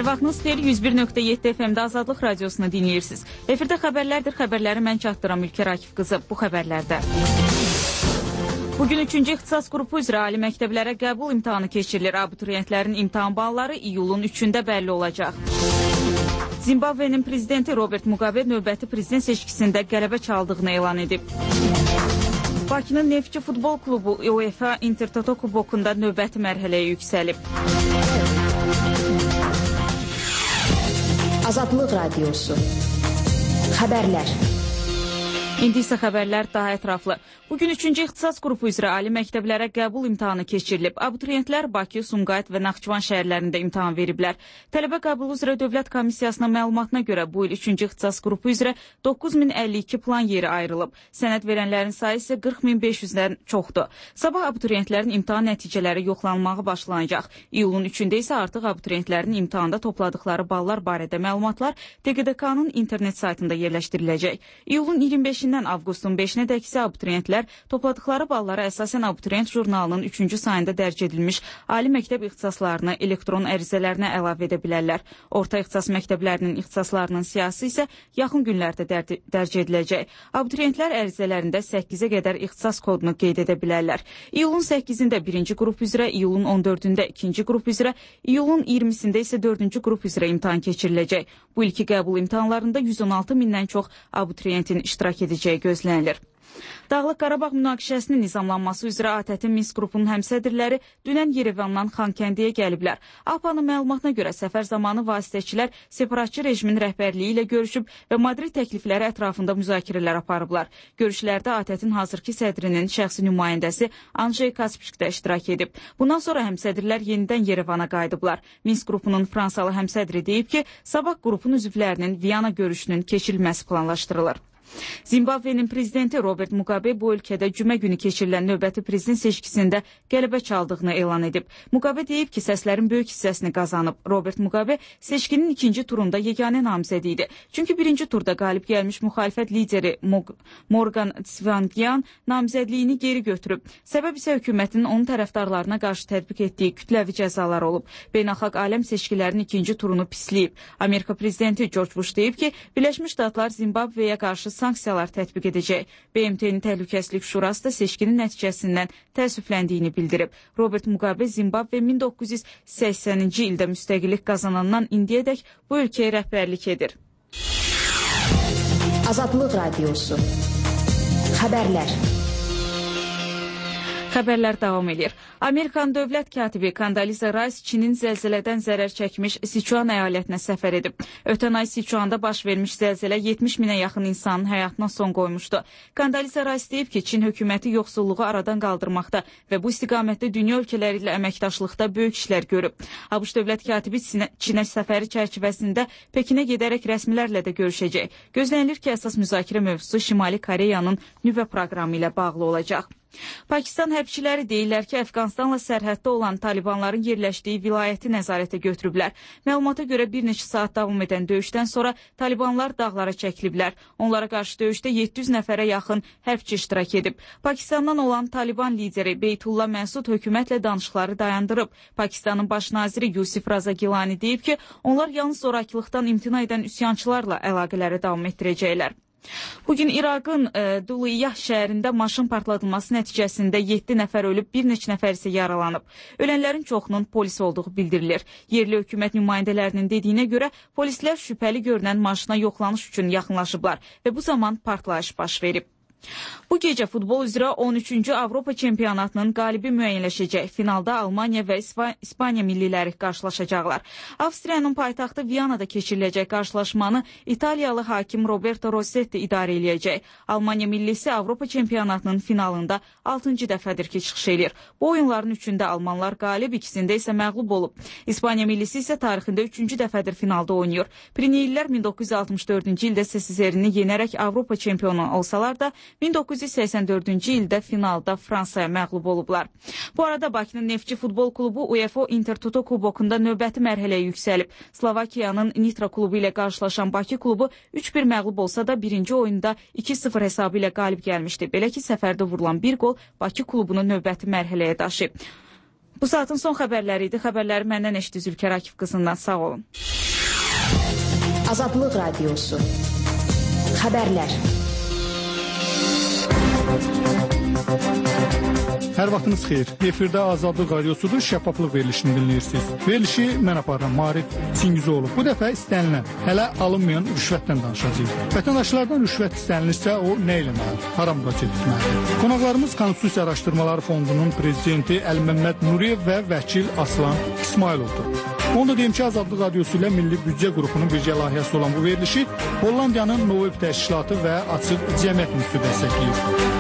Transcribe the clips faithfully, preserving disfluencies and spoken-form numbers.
Hər vaxtınız xeyir, yüz bir nöqtə yeddi F M-də Azadlıq Radiosunu dinləyirsiniz. Efirdə xəbərlərdir, xəbərləri mən çatdıram Ülkə Rakif qızı. Bu xəbərlərdə. Bugün üçüncü ixtisas qrupu üzrə ali məktəblərə qəbul imtahanı keçirilir. Abituriyentlərin imtahan balları iyulun üçündə bəlli olacaq. Zimbabvenin prezidenti Robert Mugabe növbəti prezident seçkisində qələbə çaldığını elan edib. Bakının Neftçi Futbol Klubu UEFA Intertoto Kubokunda növbəti mərhələyə yüksəlib. Azadlıq Radiosu. Xəbərlər. İndi isə xəbərlər daha ətraflı. Bugün üçüncü ixtisas qrupu üzrə ali məktəblərə qəbul imtahanı keçirilib. Abituriyentlər Bakı, Sumqayıt və Naxçıvan şəhərlərində imtahan veriblər. Tələbə qəbulu üzrə Dövlət Komissiyasının məlumatına görə bu il üçüncü ixtisas qrupu üzrə doqquz min əlli iki plan yeri ayrılıb. Sənəd verənlərin sayı isə qırx min beş yüzdən çoxdur. Sabah abituriyentlərin imtahan nəticələri yoxlanılmağı başlanacaq. İyulun üçündə isə artıq abituriyentlərin imtahanda topladıqları ballar barədə məlumatlar T Q D K-nın internet saytında yerləşdiriləcək. İyulun iyirmi beşindən avqustun beşinədək isə abituriyentlər topladıqları ballara əsasən abituriyent jurnalının üçüncü sayında dərc edilmiş ali məktəb ixtisaslarını elektron ərizələrinə əlavə edə bilərlər. Orta ixtisas məktəblərinin ixtisaslarının siyahısı isə yaxın günlərdə dərc ediləcək. Abituriyentlər ərizələrində səkkizə qədər ixtisas kodunu qeyd edə bilərlər. İyulun səkkizində birinci qrup üzrə, iyulun on dördündə ikinci qrup üzrə, iyulun iyirmisində isə dördüncü qrup üzrə imtahan keçiriləcək. Bu ilki qəbul imtahanlarında yüz on altı mindən çox abituriyentin iştirak edəcəyi gözlənilir. Dağlıq Qarabağ münaqişəsinin nizamlanması üzrə A T Ə-tin Minsk qrupunun həmsədrləri dünən Yerevandan Xankəndiyə gəliblər. A P A-nın məlumatına görə səfər zamanı vasitəçilər separatçı rejimin rəhbərliyi ilə görüşüb və Madrid təklifləri ətrafında müzakirələr aparıblar. Görüşlərdə A T Ə-tin hazırki sədrinin şəxsi nümayəndəsi Anjey Kaspik də iştirak edib. Bundan sonra həmsədrlər yenidən Yerevana qayıdıblar. Minsk qrupunun Fransalı həmsədri deyib ki, sabah qrupun üzvlərinin Viyana görüşünün keçirilməsi planlaşdırılır. Zimbabvenin prezidenti Robert Mugabe bu ölkədə cümə günü keçirilən növbəti prezident seçkisində qələbə çaldığını elan edib. Mugabe deyib ki, səslərin böyük hissəsini qazanıb. Robert Mugabe seçkinin ikinci turunda yeganə namizədi idi. Çünki birinci turda qalib gəlmiş müxalifət lideri Morgan Tsvangiyan namizədliyini geri götürüb. Səbəb isə hökumətin onun tərəfdarlarına qarşı tətbiq etdiyi kütləvi cəzalar olub. Beynəlxalq aləm seçkilərin ikinci turunu pisləyib. Amerika prezidenti George Bush deyib ki, Birləşmiş Ştatlar Zimbabveyə qarşı sanksiyalar tətbiq edəcək. B M T-nin Təhlükəsizlik Şurası da seçkinin nəticəsindən təəssüfləndiyini bildirib. Robert Mugabe Zimbabve min doqquz yüz səksəninci ildə müstəqillik qazanandan indiyədək bu ölkəyə rəhbərlik edir. Azadlıq Radiosu. Xəbərlər. Xəbərlər davam edir. Amerikan dövlət katibi Condoleezza Rice Çinin zəlzələdən zərər çəkmiş Sichuan əyalətinə səfər edib. Ötən ay Sichuanda baş vermiş zəlzələ yetmiş minə yaxın insanın həyatına son qoymuşdu. Condoleezza Rice deyib ki, Çin hökuməti yoxsulluğu aradan qaldırmaqda və bu istiqamətdə dünya ölkələri ilə əməkdaşlıqda böyük işlər görüb. ABŞ dövlət katibi Çinə səfəri çərçivəsində Pekinə gedərək rəsmilərlə də görüşəcək. Gözlənilir ki, əsas müzakirə mövzusu Şimali Koreyanın nüvə proqramı ilə bağlı olacaq. Pakistan hərbçiləri deyirlər ki, Əfqanistanla sərhəddə olan talibanların yerləşdiyi vilayəti nəzarətə götürüblər. Məlumata görə bir neçə saat davam edən döyüşdən sonra talibanlar dağlara çəkiliblər. Onlara qarşı döyüşdə yeddi yüz nəfərə yaxın hərbçi iştirak edib. Pakistandan olan Taliban lideri Beytullah Məsud hökumətlə danışıqları dayandırıb. Pakistanın baş naziri Yusif Raza Gilani deyib ki, onlar yalnız zorakılıqdan imtina edən üsyançılarla əlaqələri davam etdirəcəklər. Bugün İraqın e, Duliyah şəhərində maşın partladılması nəticəsində yeddi nəfər ölüb, bir neçə nəfər isə yaralanıb. Ölənlərin çoxunun polis olduğu bildirilir. Yerli hökumət nümayəndələrinin dediyinə görə polislər şübhəli görünən maşına yoxlanış üçün yaxınlaşıblar və bu zaman partlayış baş verib. Bu gecə futbol üzrə on üçüncü Avropa çempionatının qalibi müəyyənləşəcək. Finalda Almaniya və İspaniya milliləri qarşılaşacaqlar. Avstriyanın paytaxtı Viyanada keçiriləcək qarşılaşmanı İtaliyalı hakim Roberto Rossetti idarə eləyəcək. Almaniya millisi Avropa çempionatının finalında altıncı dəfədir ki, çıxış edir. Bu oyunların üçündə Almanlar qalib, ikisində isə məğlub olub. İspaniya millisi isə tarixində üçüncü dəfədir finalda oynayır. Pirineylər min doqquz yüz altmış dördüncü ildə Sesizerini yenərək Avropa çempionu olsalar da min doqquz yüz səksən dördüncü ildə finalda Fransaya məğlub olublar. Bu arada Bakının Neftçi Futbol Klubu UEFA Intertoto Kubokunda növbəti mərhələyə yüksəlib. Slovakiyanın Nitra klubu ilə qarşılaşan Bakı klubu üç bir məğlub olsa da birinci oyunda iki sıfır hesabı ilə qalib gəlmişdi. Belə ki, səfərdə vurulan bir qol Bakı klubunu növbəti mərhələyə daşıyıb. Bu saatın son xəbərləri idi. Xəbərləri məndən eşitdi Zülkər Akif qızından. Sağ olun. Azadlıq Radiosu. Xəbərlər. Hər vaxtınız xeyir. Efirdə Azadlıq Radiosudur, şəffaflıq verilişini dinləyirsiniz. Verilişi mən aparıram, Marif Çingizoğlu. Bu dəfə istənilən, hələ alınmayan rüşvətdən danışacağıq. Vətəndaşlardan rüşvət istənilirsə, o nə eləməlidir? Hara müraciət etməlidir? Qonaqlarımız Konstitusiya Araşdırmaları Fondunun prezidenti Əliməmməd Nuriyev və vəkil Aslan İsmayılovdur. Onu da deyim ki, Azadlıq Radiosu ilə Milli Büdcə qrupunun birgə layihəsi olan bu verilişi Hollandiyanın Novib təşkilatı və Açıq Cəmiyyət Müstü dəstəkləyir.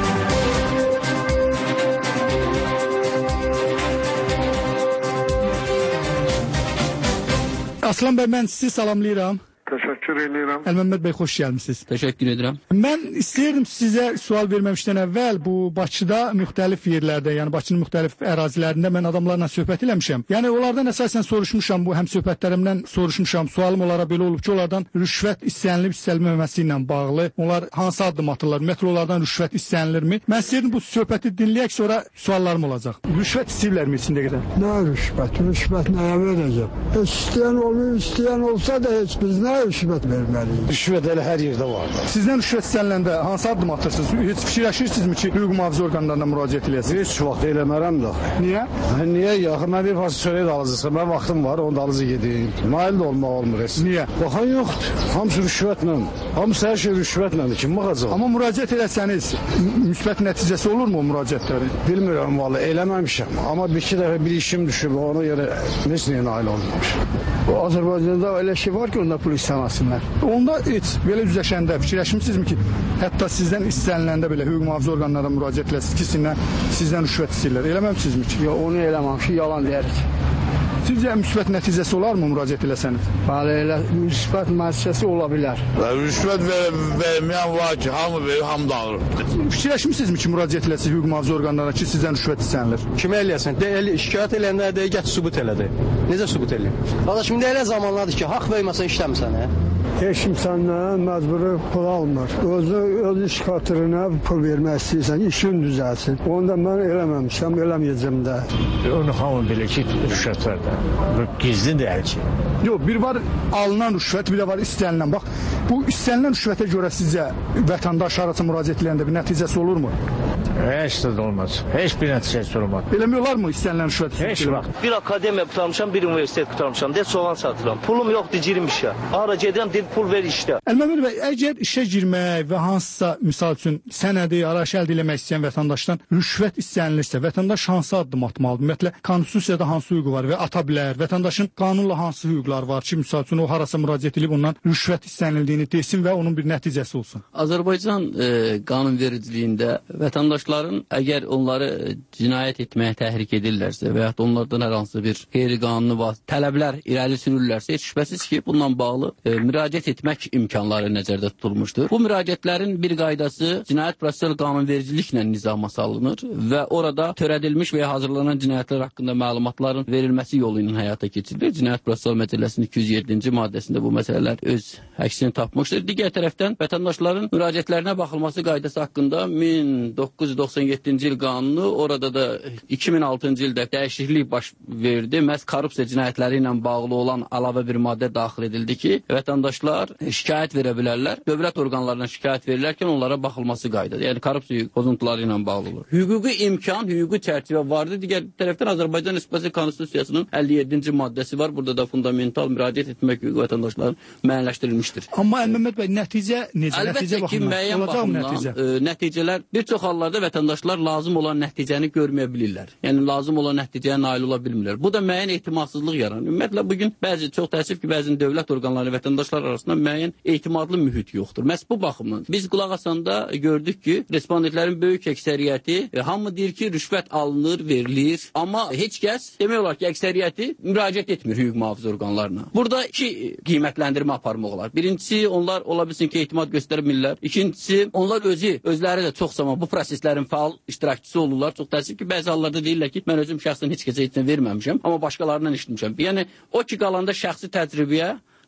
Aslan bəy, mən sizi salamlayıram. Təşəkkür edirəm. Əliməmməd bəy, xoş gəlmisiniz. Təşəkkür edirəm. Mən istəyirdim sizə sual verməmişdən əvvəl bu Bakıda müxtəlif yerlərdə, yəni Bakının müxtəlif ərazilərində mən adamlarla söhbət eləmişəm. Yəni onlardan əsasən soruşmuşam, bu həm söhbətlərimdən soruşmuşam. Sualım onlara belə olub ki, onlardan rüşvət istənilib istənilməməsi ilə bağlı onlar hansı addım atırlar? Metrolardan rüşvət istənilirmi? Mən istəyirdim bu söhbəti dinləyək, sonra suallarım olacaq. Rüşvət istəyirlərmi içində qədər? Nə rüşvət? Rüşvət nəyə verəcəm? İstəyən olur, istəyən olsa da heç biz nə rüşvət verməliyik? Rüşvət elə hər yerdə var. Sizdən rüşvət istəniləndə hansı addım atırsınız? Heç fikirləşirsinizmi ki, hüquq mühafizə orqanlarına müraciət edəsiniz? Heç vaxt eləmərəm də. Niyə? Niyə? Yaxı mən bir parça çörək də alıcısı. Mən vaxtım var, onu da alıcı gedeyim. Nail də olmaq olmur heç. Niyə? Baxan yoxdur. Hamısı rüşvətlə. Hamısı hər şey rüşvətlədir. Kim baxacaq? Amma müraciət eləsəniz, müsbət nəticəsi olurmu o müraciətlərin? Bilmirəm vallahi, eləməmişəm. Amma bir iki dəfə bir işim düşüb, ona görə heç nəyə nail olmamışam. O Azərbaycanda elə şey var ki, onda pul istəməsinlər. Onda heç belə üzləşəndə fikirləşmisinizmi ki, hətta sizdən istəniləndə belə hüquq mühafizə orqanlarına müraciət edəsiniz ki, sizdən, sizdən rüşvət istəyirlər. Eləməmsinizmi ki? Yox, onu eləməmişik, yalan deyirik. Sizcə müsbət nəticəsi olarmı müraciət eləsəniz? Bəli, elə müsbət nəticəsi ola bilər. Rüşvət ver, verməyən var ki, hamı verir, hamı da alır. Fikirləşmisinizmi ki, müraciət eləsiniz hüquq mühafizə orqanlarına ki, sizdən rüşvət istənilir? Kimə eləyəsən? De, el, şikayət eləyəndə də gəç sübut elədi. Necə sübut eləyim? Qardaş, şimdi elə zamanlardır ki, haqq verməsən işləmirsən, hə? Heç kim səndən məcburi pul almır. Özü, öz iş xatirinə pul vermək istəyirsən, işin düzəlsin. Onu da mən eləməmişəm, eləməyəcəm də. Onu hamı bilir ki, rüşvət var da. Bu gizli deyil ki. Yox, bir var alınan rüşvət, bir də var istənilən. Bax, bu istənilən rüşvətə görə sizcə vətəndaş arası müraciət edəndə bir nəticəsi olurmu? Heç də olmaz. Heç bir nəticəsi olmaz. Eləmi olarmı istənilən rüşvət? Heç vaxt. Bir akademiya qurtarmışam, bir universitet qurtarmışam. De, soğan satıram. Pulum yoxdur, girim işə. Ara gedirəm, deyir, pul ver işdə. Əliməmməd bəy, əgər işə girmək və hansısa, misal üçün, sənədi, araç əldə eləmək istəyən vətəndaşdan rüşvət istənilirsə, vətəndaş hansı addım atmalıdır? Ümumiyyətlə, Konstitusiyada hansı hüququ var və ata bilər? Vətəndaşın qanunla hansı hüquqları var ki, misal üçün, o harasa müraciət edib ondan rüşvət istənildiyini desin və onun bir nəticəsi olsun? Azərbaycan e, qanunvericiliyində vətəndaşların əgər onları cinayət etməyə təhrik edirlərsə və yaxud onlardan hər hansı bir qeyri-qanuni tələblər irəli sürürlərsə, heç şübhəsiz ki, bununla bağlı e, müraciət etmək imkanları nəzərdə tutulmuşdur. Bu müraciətlərin bir qaydası cinayət prosessual qanunvericiliklə nizama salınır və orada törədilmiş və ya hazırlanan cinayətlər haqqında məlumatların verilməsi yolu ilə həyata keçirilir. Cinayət prosessual məcəlləsinin iki yüz yeddinci maddəsində bu məsələlər öz əksini tapmışdır. Digər tərəfdən vətəndaşların müraciətlərinə baxılması qaydası haqqında min doqquz yüz doxsan yeddinci il qanunu, orada da iki min altıncı ildə dəyişiklik baş verdi. Məhz korrupsiya cinayətləri ilə bağlı olan əlavə bir maddə daxil edildi ki, vətəndaşlar şikayət verə bilərlər. Dövlət orqanlarına şikayət verilərkən onlara baxılması qaydadır. Yəni korrupsiya pozuntuları ilə bağlı olur. Hüquqi imkan, hüquqi çərçivə vardır. Digər tərəfdən Azərbaycan Respublikası Konstitusiyasının əlli yeddinci maddəsi var. Burada da fundamental müraciət etmək hüququ vətəndaşların müəyyənləşdirilmişdir. Amma Əliməmməd bəy, nəticə necə? Əlbəttə nəticə ki, müəyyən baxımdan nəticə? E, nəticələr bir çox hallarda vətəndaşlar lazım olan nəticəni görməyə bilirlər. Yəni lazım olan nəticəyə nail ola bilmirlər. Bu da müəyyən etimadsızlıq yaranır. Ümumiyyətlə bugün bəzi çox təəssüf ki, bəzi dövlət orqanları vətəndaşlar arasında müəyyən etimadlı mühit yoxdur. Məhz bu baxımdan biz qulaq asanda gördük ki, respondentlərin böyük əksəriyyəti e, hamı deyir ki, rüşvət alınır, verilir, amma heç kəs demək olar ki, əksəriyyəti müraciət etmir hüquq mühafizə orqanlarına. Burada iki qiymətləndirmə aparmaq olar. Birincisi, onlar ola bilsin ki, etimad göstərmirlər. İkincisi, onlar özü, özləri də çox zaman bu proseslərin faal iştirakçısı olurlar. Çox təəssüf ki, bəzi hallarda deyirlər ki, mən özüm şəxsən heç kəsə heç nə verməmişəm, amma başqalarından eşitmişəm. Yəni, o ki, qalanda şəxsi təcrübəyə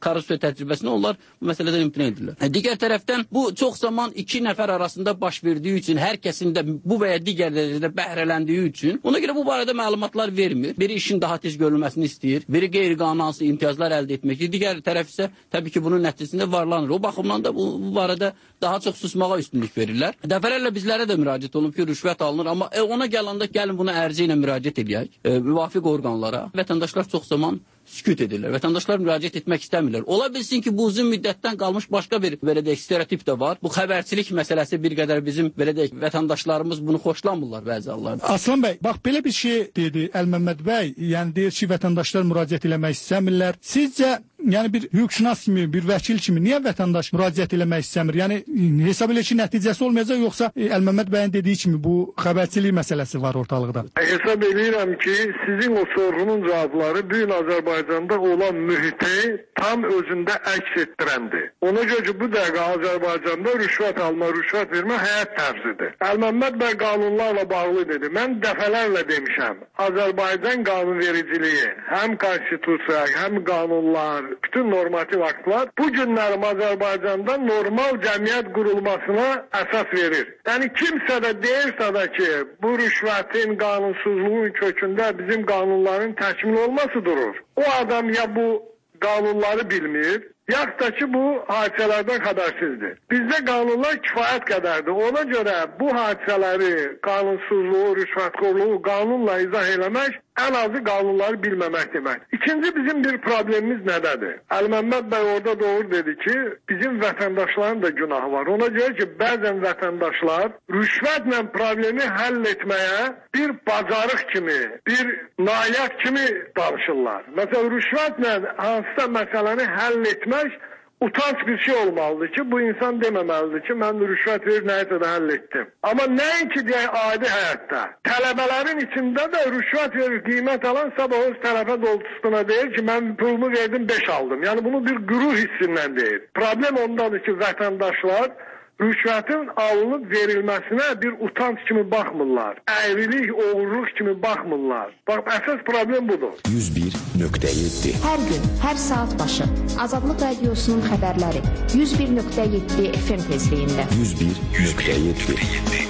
korrupsiya təcrübəsini onlar bu məsələdən imtina edirlər. Digər tərəfdən bu çox zaman iki nəfər arasında baş verdiyi üçün, hər kəsin də bu və ya digər dərəcədə bəhrələndiyi üçün, ona görə bu barədə məlumatlar vermir. Biri işin daha tez görülməsini istəyir, biri qeyri-qanuni hansı imtiyazlar əldə etmək istəyir, digər tərəf isə təbii ki, bunun nəticəsində varlanır. O baxımdan da bu, bu barədə daha çox susmağa üstünlük verirlər. Dəfələrlə bizlərə də müraciət olunub ki, rüşvət alınır, amma e, ona gələndə gəlin bunu ərci ilə müraciət edək, e, müvafiq orqanlara. Vətəndaşlar çox zaman sükut edirlər. Vətəndaşlar müraciət etmək istəmirlər. Ola bilsin ki, bu uzun müddətdən qalmış başqa bir belə deyək stereotip də var. Bu xəbərçilik məsələsi bir qədər bizim belə deyək vətəndaşlarımız bunu xoşlamırlar bəzi hallarda. Aslan bəy, bax belə bir şey dedi Əlməmməd bəy. Yəni deyir ki, vətəndaşlar müraciət etmək istəmirlər. Sizcə yəni bir hüquqşünas kimi, bir vəkil kimi niyə vətəndaş müraciət etmək istəmir? Yəni hesab elə ki, nəticəsi olmayacaq, yoxsa Əlməmməd bəyin dediyi kimi bu xəbərçilik məsələsi var ortalıqda? Hesab edirəm ki, sizin o sorğunun cavabları bu gün Azərbaycanda olan mühiti tam özündə əks etdirəndir. Ona görə ki, bu dəqiqə Azərbaycanda rüşvət alma, rüşvət vermə həyat tərzidir. Əlməmməd bəy qanunlarla bağlı dedi. Mən dəfələrlə demişəm, Azərbaycan qanunvericiliyi, həm konstitusiya, həm qanunlar, bütün normativ aktlar bu günlərim Azərbaycanda normal cəmiyyət qurulmasına əsas verir. Yəni kimsə də deyirsə də ki, bu rüşvətin, qanunsuzluğun kökündə bizim qanunların təkmil olması durur. O adam ya bu qanunları bilmir, yaxud da ki, bu hadisələrdən xəbərsizdir. Bizdə qanunlar kifayət qədərdir. Ona görə bu hadisələri, qanunsuzluğu, rüşvətxorluğu qanunla izah eləmək ən azı qanunları bilməmək demək. İkinci bizim bir problemimiz nədədir? Əlməmməd bəy orada doğru dedi ki, bizim vətəndaşların da günahı var. Ona görə ki, bəzən vətəndaşlar rüşvətlə problemi həll etməyə bir bacarıq kimi, bir nailiyyət kimi danışırlar. Məsələn, rüşvətlə hansısa məsələni həll etmək utanç bir şey olmalıdır ki, bu insan deməməlidir ki, mən rüşvət verir, nəyəsə də həll etdim. Amma nəinki deyək adi həyatda. Tələbələrin içində də rüşvət verir, qiymət alan sabah öz tələbə doğrultusuna deyir ki, mən pulumu verdim, beş aldım. Yəni bunu bir qürur hissindən deyir. Problem ondadır ki, vətəndaşlar rüşvətin alınıb verilməsinə bir utanç kimi baxmırlar. Əyrilik, oğurluq kimi baxmırlar. Bax, əsas problem budur. yüz bir nöqtə yeddi Hər gün, hər saat başı Azadlıq Radiosunun xəbərləri yüz bir nöqtə yeddi F M tezliyində. yüz bir nöqtə yeddi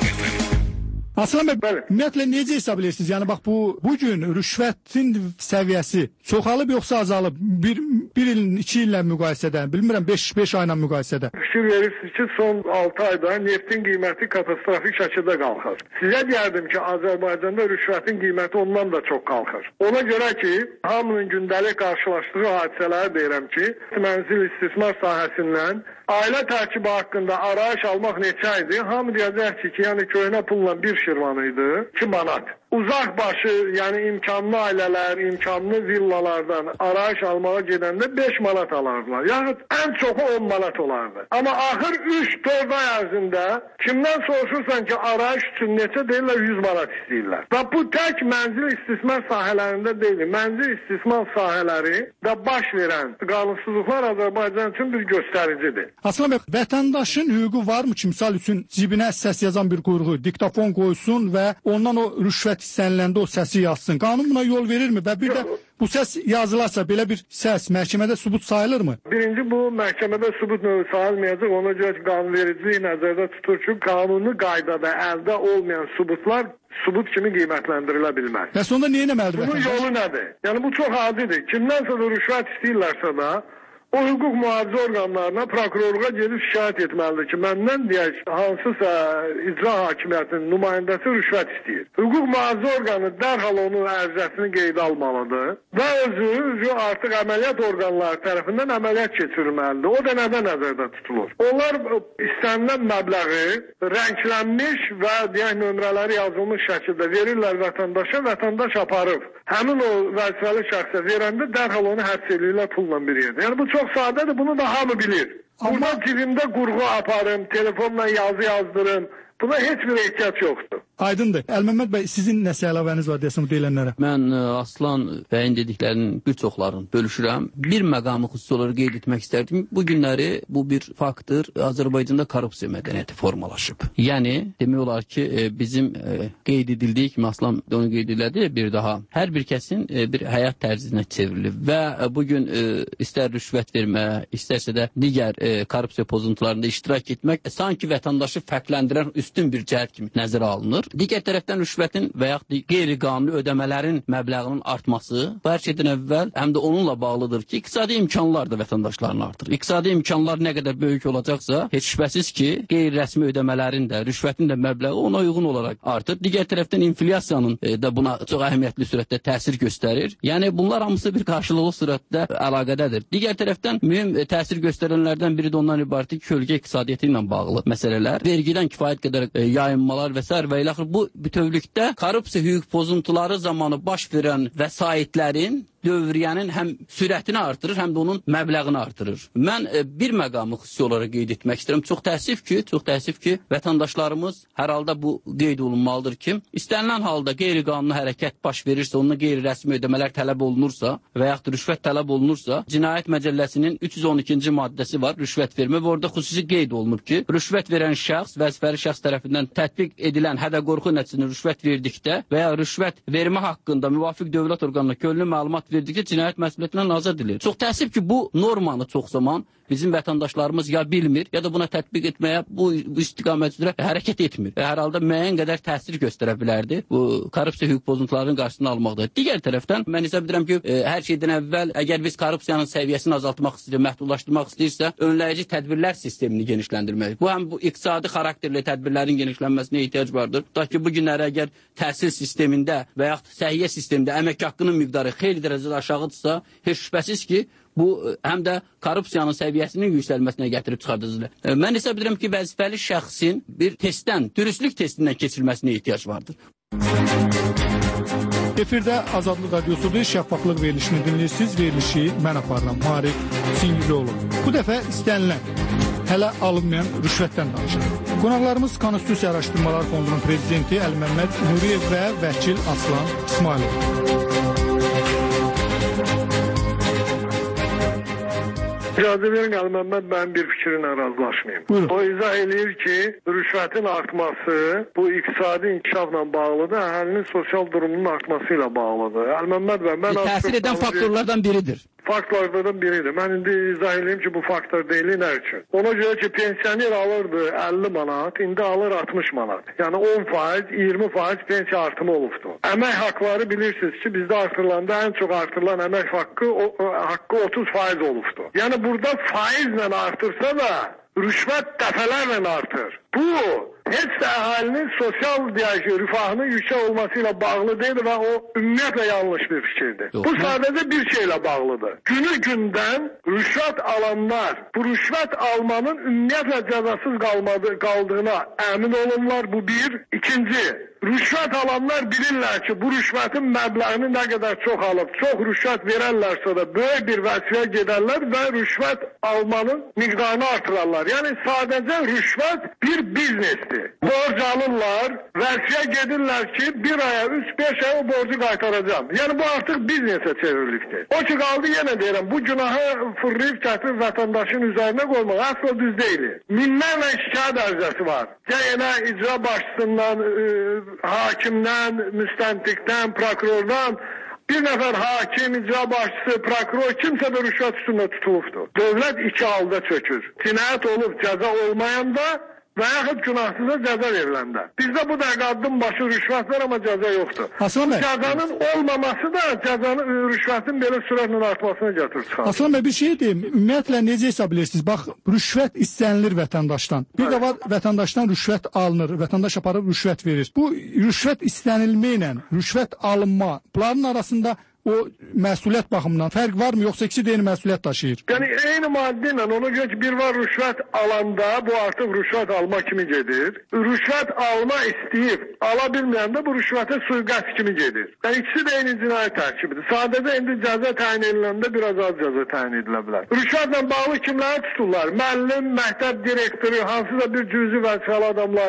Aslan bəy, ümumiyyətlə necə hesab edirsiniz? Yəni bax bu bu gün rüşvətin səviyyəsi çoxalıb yoxsa azalıb? Bir, bir ilin, iki illə müqayisədə, bilmirəm, beş, beş ayla müqayisədə. Fikir verirsiniz ki, son altı ayda neftin qiyməti katastrofik şəkildə qalxır. Sizə deyərdim ki, Azərbaycanda rüşvətin qiyməti ondan da çox qalxır. Ona görə ki, hamının gündəlik qarşılaşdığı hadisələri deyirəm ki, mənzil istismar sahəsindən ailə tərkibi haqqında arayış almaq neçə idi? Hamı deyəcək ki, yəni köhnə pulla bir şirvan idi, iki manat. Uzaq başı, yəni imkanlı ailələr, imkanlı villalardan arayış almağa gedəndə beş manat alardılar. Yaxud ən çoxu on manat olardı. Amma axır üç dörd ay ərzində kimdən soruşursan ki, arayış üçün neçə deyirlər, yüz manat istəyirlər. Və bu tək mənzil istismar sahələrində deyil. Mənzil istismar sahələri də baş verən qanunsuzluqlar Azərbaycan üçün bir göstəricidir. Aslan bəy, vətəndaşın hüququ varmı ki, misal üçün cibinə səs yazan bir quyruğu diktafon qoysun və ondan o rüşvət istəniləndə o səsi yazsın? Qanun buna yol verirmi? Və bir də bu səs yazılarsa, belə bir səs məhkəmədə sübut sayılırmı? Birinci, bu məhkəmədə sübut növü sayılmayacaq. Ona görə ki, qanunvericiliyi nəzərdə tutur ki, qanuni qaydada əldə olmayan sübutlar sübut kimi qiymətləndirilə bilməz. Və sonda niyə eləməlidir? Bunun yolu nədir? Yəni bu çox adidir. Kimdən sonra rüşvət istəyirlərsə da o hüquq mühafizə orqanlarına, prokurorluğa gedib şikayət etməlidir ki, məndən deyək, hansısa icra hakimiyyətinin nümayəndəsi rüşvət istəyir. Hüquq mühafizə orqanı dərhal onun ərizəsini qeydə almalıdır və özü artıq əməliyyat orqanları tərəfindən əməliyyat keçirilməlidir. O da nədən nəzərdə tutulur? Onlar istənilən məbləği rənglənmiş və deyək, nömrələri yazılmış şəkildə verirlər vətəndaşa, vətəndaş aparıb. Həmin o vəzifəli şəxsə verəndə dərhal onu həbs edirlər pulla bir yerdə. Yəni bu çox sadədir, bunu da hamı bilir. Amma cibimdə qurğu aparım, telefonla yazı yazdırım, Buna heç bir ehtiyac yoxdur. Aydındır. Əlməmməd bəy, sizin nəsə əlavəniz var deyəsən bu deyilənlərə? Mən ə, Aslan bəyin dediklərinin bir çoxlarını bölüşürəm. Bir məqamı xüsusi olaraq qeyd etmək istərdim. Bu günləri bu bir faktdır. Azərbaycanda korrupsiya mədəniyyəti formalaşıb. Yəni, demək olar ki, e, bizim e, qeyd edildiyi kimi Aslan onu qeyd elədi bir daha. Hər bir kəsin e, bir həyat tərzinə çevrilib və e, bugün e, istər rüşvət vermə, istərsə də digər e, korrupsiya pozuntularında iştirak etmək e, sanki vətəndaşı fərqləndirən üstün bir cəhət kimi nəzərə alınır. Digər tərəfdən rüşvətin və yaxud qeyri-qanuni ödəmələrin məbləğinin artması bu hər şeydən əvvəl həm də onunla bağlıdır ki, iqtisadi imkanlar da vətəndaşların artır. İqtisadi imkanlar nə qədər böyük olacaqsa, heç şübhəsiz ki, qeyri-rəsmi ödəmələrin də, rüşvətin də məbləği ona uyğun olaraq artır. Digər tərəfdən inflyasiyanın e, də buna çox əhəmiyyətli sürətdə təsir göstərir. Yəni bunlar hamısı bir qarşılıqlı sürətdə əlaqədədir. Digər tərəfdən mühüm e, təsir göstərənlərdən biri də ondan ibarətdir ki, kölgə iqtisadiyyatı ilə bağlı məsələlər, vergidən kifayət qədər e, yayınmalar və s. və ilə bu bütövlükdə korrupsiya hüquq pozuntuları zamanı baş verən vəsaitlərin dövriyyənin həm sürətini artırır, həm də onun məbləğini artırır. Mən e, bir məqamı xüsusi olaraq qeyd etmək istəyirəm. Çox təəssüf ki, çox təəssüf ki, vətəndaşlarımız hər halda bu qeyd olunmalıdır ki, istənilən halda qeyri-qanuni hərəkət baş verirsə, onunla qeyri-rəsmi ödəmələr tələb olunursa və yaxud rüşvət tələb olunursa, Cinayət Məcəlləsinin üç yüz on ikinci maddəsi var, rüşvət vermə və orada xüsusi qeyd olunur ki, rüşvət verən şəxs vəzifəli şəxs tərəfindən tətbiq edilən hədə-qorxu nəticəsində rüşvət verdikdə və ya rüşvət vermə haqqında müvafiq dövlət orqanına könüllü məlumat verdikdə cinayət məsuliyyətindən azad edilir. Çox təəssüf ki, bu normanı çox zaman bizim vətəndaşlarımız ya bilmir, ya da buna tətbiq etməyə bu, bu istiqamət üzrə hərəkət etmir. Və hər halda müəyyən qədər təsir göstərə bilərdi bu korrupsiya hüquq pozuntularının qarşısını almaqda. Digər tərəfdən mən hesab edirəm ki, e, hər şeydən əvvəl əgər biz korrupsiyanın səviyyəsini azaltmaq istəyir, məhdudlaşdırmaq istəyirsə, önləyici tədbirlər sistemini genişləndirməliyik. Bu həm bu iqtisadi xarakterli tədbirlərin genişlənməsinə ehtiyac vardır. Da ki, bu günləri əgər təhsil sistemində və yaxud səhiyyə sistemində əmək haqqının miqdarı xeyli dərəcədə aşağıdırsa, heç şübhəsiz ki, bu həm də korrupsiyanın səviyyəsinin yüksəlməsinə gətirib çıxardacaqdır. Mən hesab edirəm ki, vəzifəli şəxsin bir testdən, dürüstlük testindən keçirilməsinə ehtiyac vardır. Efirdə Azadlıq Radiosudur, şəffaflıq verilişini dinləyirsiniz. Verilişi mən aparıram, Marif Singizoğlu. Bu dəfə istənilən, hələ alınmayan rüşvətdən danışır. Qonaqlarımız Konstitusiya Araşdırmalar Fondunun prezidenti Əlməmməd Nuriyev və vəkil Aslan İsmailov. İcazə verin, Əlməmməd mənim bir fikrinlə razılaşmayayım. Buyurun. O izah eləyir ki, rüşvətin artması bu iqtisadi inkişafla bağlıdır, əhalinin sosial durumunun artması ilə bağlıdır. Əlməmməd bəy, mən... Təsir edən faktorlardan biridir. Faktorlardan biridir. Mən indi izah eləyim ki, bu faktor deyil, nə üçün? Ona görə ki, pensioner alırdı əlli manat, indi alır altmış manat. Yəni on faiz, iyirmi faiz pensiya artımı olubdur. Əmək haqları bilirsiniz ki, bizdə artırılanda ən çox artırılan əmək haqqı, o, haqqı otuz faiz olubdur. Yəni burada faizlə artırsa da rüşvət dəfələrlə artır. Bu heç də əhalinin sosial deyək, rifahının yüksək olması ilə bağlı deyil və o ümumiyyətlə yanlış bir fikirdir. Yok. Bu sadəcə bir şeylə bağlıdır. Günü gündən rüşvət alanlar bu rüşvət almanın ümumiyyətlə cəzasız qalmadı, qaldığına əmin olunlar. Bu bir. İkinci, rüşvət alanlar bilirlər ki, bu rüşvətin məbləğini nə qədər çox alıb, çox rüşvət verərlərsə də böyük bir vəzifəyə gedərlər və rüşvət almanın miqdarını artırarlar. Yəni sadəcə rüşvət bir biznesdir. Borc alırlar, vəzifəyə gedirlər ki, bir aya, üç, beş aya o borcu qaytaracağım. Yəni bu artıq biznesə çevrilikdir. O ki qaldı yenə deyirəm, bu günahı fırlayıb gətirib vətəndaşın üzərinə qoymaq asla düz deyil. Minlərlə şikayət ərizəsi var. Yəni icra başçısından, e, hakimdən, müstəntiqdən, prokurordan bir nəfər hakim, icra başçısı, prokuror kimsə də rüşvət üstündə tutulubdur. Dövlət iki halda çökür. Cinayət olub cəza olmayanda və yaxud günahsıza cəza veriləndə. Bizdə bu da qadın başı rüşvət var, amma cəza yoxdur. Aslan bəy, cəzanın olmaması da cəzanın, rüşvətin belə sürətlə artmasına gətirir çıxar. Aslan bəy, bir şey deyim, ümumiyyətlə necə hesab edirsiniz? Bax, rüşvət istənilir vətəndaşdan. Bir də var, vətəndaşdan rüşvət alınır, vətəndaş aparıb rüşvət verir. Bu rüşvət istənilməklə rüşvət alınma, bunların arasında o məsuliyyət baxımından fərq varmı, yoxsa ikisi deyil məsuliyyət daşıyır? Yəni eyni maddə ilə ona görə ki, bir var rüşvət alanda bu artıq rüşvət alma kimi gedir. Rüşvət alma istəyib, ala bilməyəndə bu rüşvətə sui-qəsd kimi gedir. Yəni ikisi də eyni cinayət tərkibidir. Sadəcə indi cəza təyin ediləndə biraz az cəza təyin edilə bilər. Rüşvətlə bağlı kimləri tuturlar? Müəllim, məktəb direktoru, hansısa bir cüzi vəzifəli adamlar,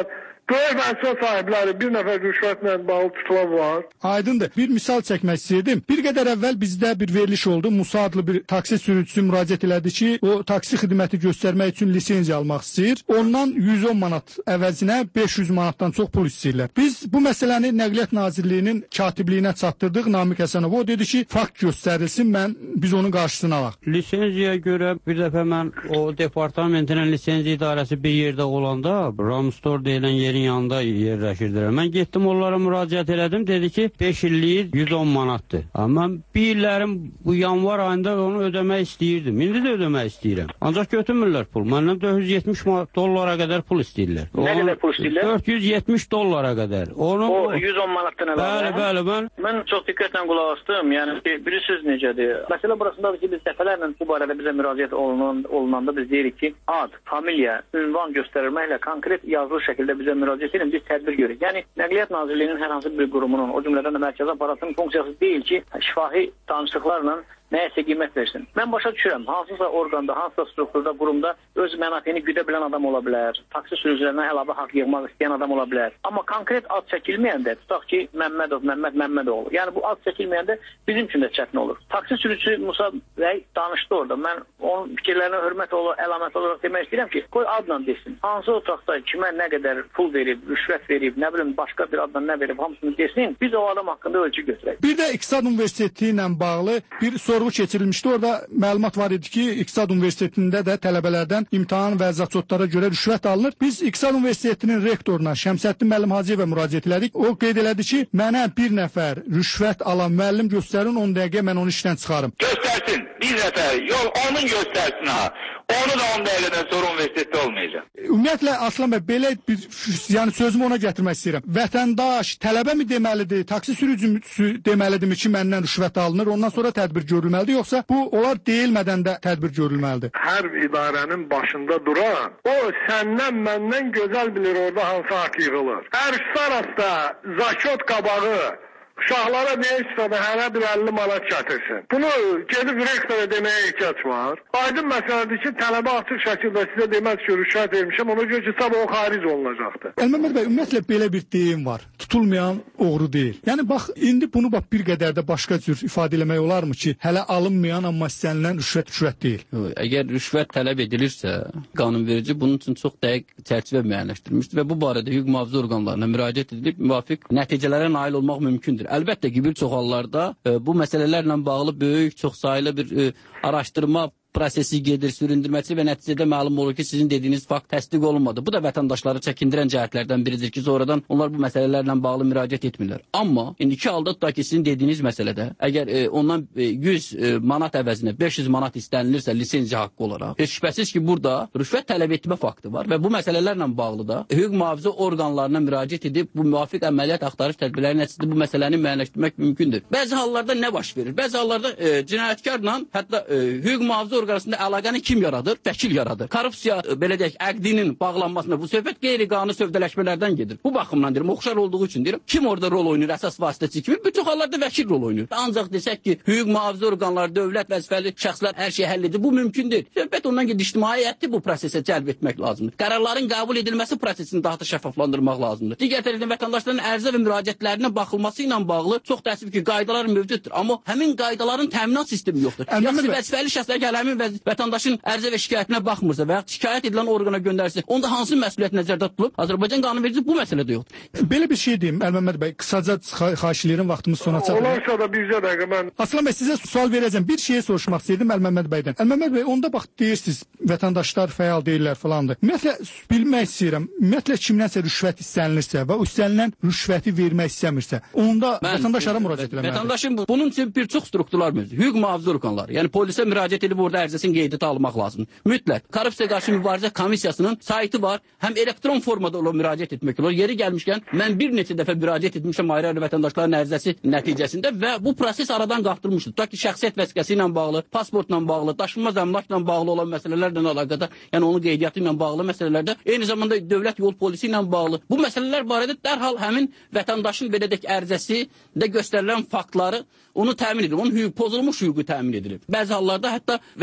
Böyük mənsuliyyət sahibləri bir nəfər rüşvətlə bağlı tutulan var. Aydındır. Bir misal çəkmək istəyirdim. Bir qədər əvvəl bizdə bir veriliş oldu. Musa adlı bir taksi sürücüsü müraciət elədi ki, o taksi xidməti göstərmək üçün lisenziya almaq istəyir. Ondan yüz on manat əvəzinə beş yüz manatdan çox pul istəyirlər. Biz bu məsələni Nəqliyyat Nazirliyinin katibliyinə çatdırdıq. Namiq Həsənov o dedi ki, fakt göstərilsin, mən biz onun qarşısını alaq. Lisenziyaya görə bir dəfə mən o departamentinin lisenziya idarəsi bir yerdə olanda Ramstor deyilən yerin yanında yerləşirdilər. Mən getdim onlara müraciət elədim. Dedi ki, beş illik yüz on manatdır. Amma mən bir illərim bu yanvar ayında onu ödəmək istəyirdim. İndi də ödəmək istəyirəm. Ancaq götürmürlər pul. Məndən dörd yüz yetmiş dollara qədər pul istəyirlər. Nə qədər pul istəyirlər? dörd yüz yetmiş dollara qədər. Onu, o yüz on manatdan əlavə. Bəli, bəli, mən. Mən çox diqqətlə qulaq asdım. Yəni ki, bilirsiniz necədir? Məsələ burasındadır ki, biz dəfələrlə bu barədə bizə müraciət olunan, olunanda biz deyirik ki, ad, familiya, ünvan göstərilməklə konkret yazılı şəkildə bizə müraciət edin, biz tədbir görürük. Yəni Nəqliyyat Nazirliyinin hər hansı bir qurumunun, o cümlədən də mərkəzi aparatının funksiyası deyil ki, şifahi danışıqlarla nəyəsə qiymət versin. Mən başa düşürəm, hansısa orqanda, hansısa strukturda, qurumda öz mənafeyini güdə bilən adam ola bilər, taksi sürücülərinə əlavə haqq yığmaq istəyən adam ola bilər. Amma konkret ad çəkilməyəndə, tutaq ki, Məmmədov, Məmməd Məmmədoğlu, yəni bu ad çəkilməyəndə bizim üçün də çətin olur. Taksi sürücüsü Musa bəy danışdı orada. Mən onun fikirlərinə hörmət olaraq, əlamət olaraq demək istəyirəm ki, qoy adla desin. Hansı otaqda kimə nə qədər pul verib, rüşvət verib, nə bilim başqa bir adla nə verib, hamısını desin, biz o adam haqqında ölçü götürək. Bir də İqtisad Universiteti ilə bağlı bir sorğu keçirilmişdi. Orada məlumat var idi ki, İqtisad Universitetində də tələbələrdən imtahan və zəçotlara görə rüşvət alınır. Biz İqtisad Universitetinin rektoruna Şəmsəddin müəllim Hacıyevə müraciət elədik. O qeyd elədi ki, mənə bir nəfər rüşvət alan müəllim göstərin, on dəqiqə mən onu işdən çıxarım. Göstərsin, bir nəfər, yol onun göstərsin ha. Onu da on dəqiqədən sonra universitetdə olmayacaq. Ümumiyyətlə, Aslan bəy, belə bir, yəni sözümü ona gətirmək istəyirəm. Vətəndaş tələbə mi deməlidir, taksi sürücüsü deməlidirmi ki, məndən rüşvət alınır, ondan sonra tədbir görülməlidir, yoxsa bu onlar deyilmədən də tədbir görülməlidir? Hər idarənin başında duran, o səndən, məndən gözəl bilir orada hansı haqq yığılır. Hər sarasda zakot qabağı uşaqlara deyirsə də hərə bir əlli manat gətirsin. Bunu gedib rektora deməyə ehtiyac var. Aydın məsələdir ki, tələbə açıq şəkildə sizə deməz ki, rüşvət vermişəm, ona görə ki, sabah o xaric olunacaqdır. Əlməmməd bəy, ümumiyyətlə belə bir deyim var. Tutulmayan oğru deyil. Yəni bax, indi bunu bax bir qədər də başqa cür ifadə eləmək olarmı ki, hələ alınmayan amma istənilən rüşvət rüşvət deyil. Əgər rüşvət tələb edilirsə, qanunverici bunun üçün çox dəqiq çərçivə müəyyənləşdirmişdir və bu barədə hüquq mühafizə orqanlarına müraciət edilib müvafiq nəticələrə nail olmaq mümkündür. Əlbəttə ki, bir çox hallarda e, bu məsələlərlə bağlı böyük, çox sayılı bir e, araşdırma prosesi gedir, süründürməsi və nəticədə məlum olur ki, sizin dediyiniz fakt təsdiq olunmadı. Bu da vətəndaşları çəkindirən cəhətlərdən biridir ki, sonradan onlar bu məsələlərlə bağlı müraciət etmirlər. Amma indiki halda tutaq ki, sizin dediyiniz məsələdə, əgər e, ondan e, yüz e, manat əvəzinə beş yüz manat istənilirsə lisenziya haqqı olaraq, heç şübhəsiz ki, burada rüşvət tələb etmə faktı var və bu məsələlərlə bağlı da hüquq mühafizə orqanlarına müraciət edib bu müvafiq əməliyyat axtarış tədbirləri nəticəsində bu məsələni müəyyənləşdirmək mümkündür. Bəzi hallarda nə baş verir? Bəzi hallarda e, cinayətkarla hətta e, hüquq mühafizə arasında əlaqəni kim yaradır? Vəkil yaradır. Korrupsiya, belə deyək, əqdinin bağlanmasında bu söhbət qeyri-qanuni sövdələşmələrdən gedir. Bu baxımdan deyirəm, oxşar olduğu üçün deyirəm, kim orada rol oynayır, əsas vasitəçi kimi? Bir çox hallarda vəkil rol oynayır. Ancaq desək ki, hüquq mühafizə orqanları, dövlət vəzifəli şəxslər hər şeyi həll edir. Bu mümkün deyil. Söhbət ondan ki, ictimaiyyəti bu prosesə cəlb etmək lazımdır. Qərarların qəbul edilməsi prosesini daha da şəffaflandırmaq lazımdır. Digər tərəfdən vətəndaşların ərizə və müraciətlərinə baxılması ilə bağlı çox təəssüf ki, qaydalar mövcuddur. Amma həmin qaydaların təminat sistemi yoxdur. Yəni vəzifəli şəxslər gəlir həmin vətəndaşın ərizə və şikayətinə baxmırsa və ya şikayət edilən orqana göndərsə, onda hansı məsuliyyət nəzərdə tutulub? Azərbaycan qanunverici bu məsələdə yoxdur. Belə bir şey deyim, Əlməmməd bəy, qısaca xahiş edirəm, vaxtımız sona çatır. Olarsa da bircə dəqiqə mən Aslan bəy, sizə sual verəcəm. Bir şeyi soruşmaq istəyirdim Əlməmməd bəydən. Əlməmməd bəy, onda bax deyirsiniz, vətəndaşlar fəal deyirlər falandır. Ümumiyyətlə bilmək istəyirəm. Ümumiyyətlə kimdənsə rüşvət istənilirsə və o istənilən rüşvəti vermək istəmirsə, onda mən, vətəndaşlara müraciət etməlidir. Vətəndaşın bu, bunun üçün bir çox strukturlar mövcud. Hüquq mühafizə orqanları, yəni polisə müraciət edib orada ərizəsini qeydiyyata almaq lazımdır. Mütləq. Korrupsiya qarşı mübarizə komissiyasının saytı var. Həm elektron formada ola müraciət etmək olur. Yeri gəlmişkən mən bir neçə dəfə müraciət etmişəm ayrı-ayrı vətəndaşların ərizəsi nəticəsində və bu proses aradan qalxdırılmışdır. Tutaq ki, şəxsiyyət vəsiqəsi ilə bağlı, pasportla bağlı, daşınmaz əmlakla bağlı olan məsələlərlə əlaqədar, yəni onun qeydiyyatı ilə bağlı məsələlərdə, eyni zamanda dövlət yol polisi ilə bağlı bu məsələlər barədə dərhal həmin vətəndaşın belə deyək ərizəsində göstərilən faktları onu təmin edir. Onun hüquq pozulmuş hüququ təmin edilir. Bəzi hallarda hətta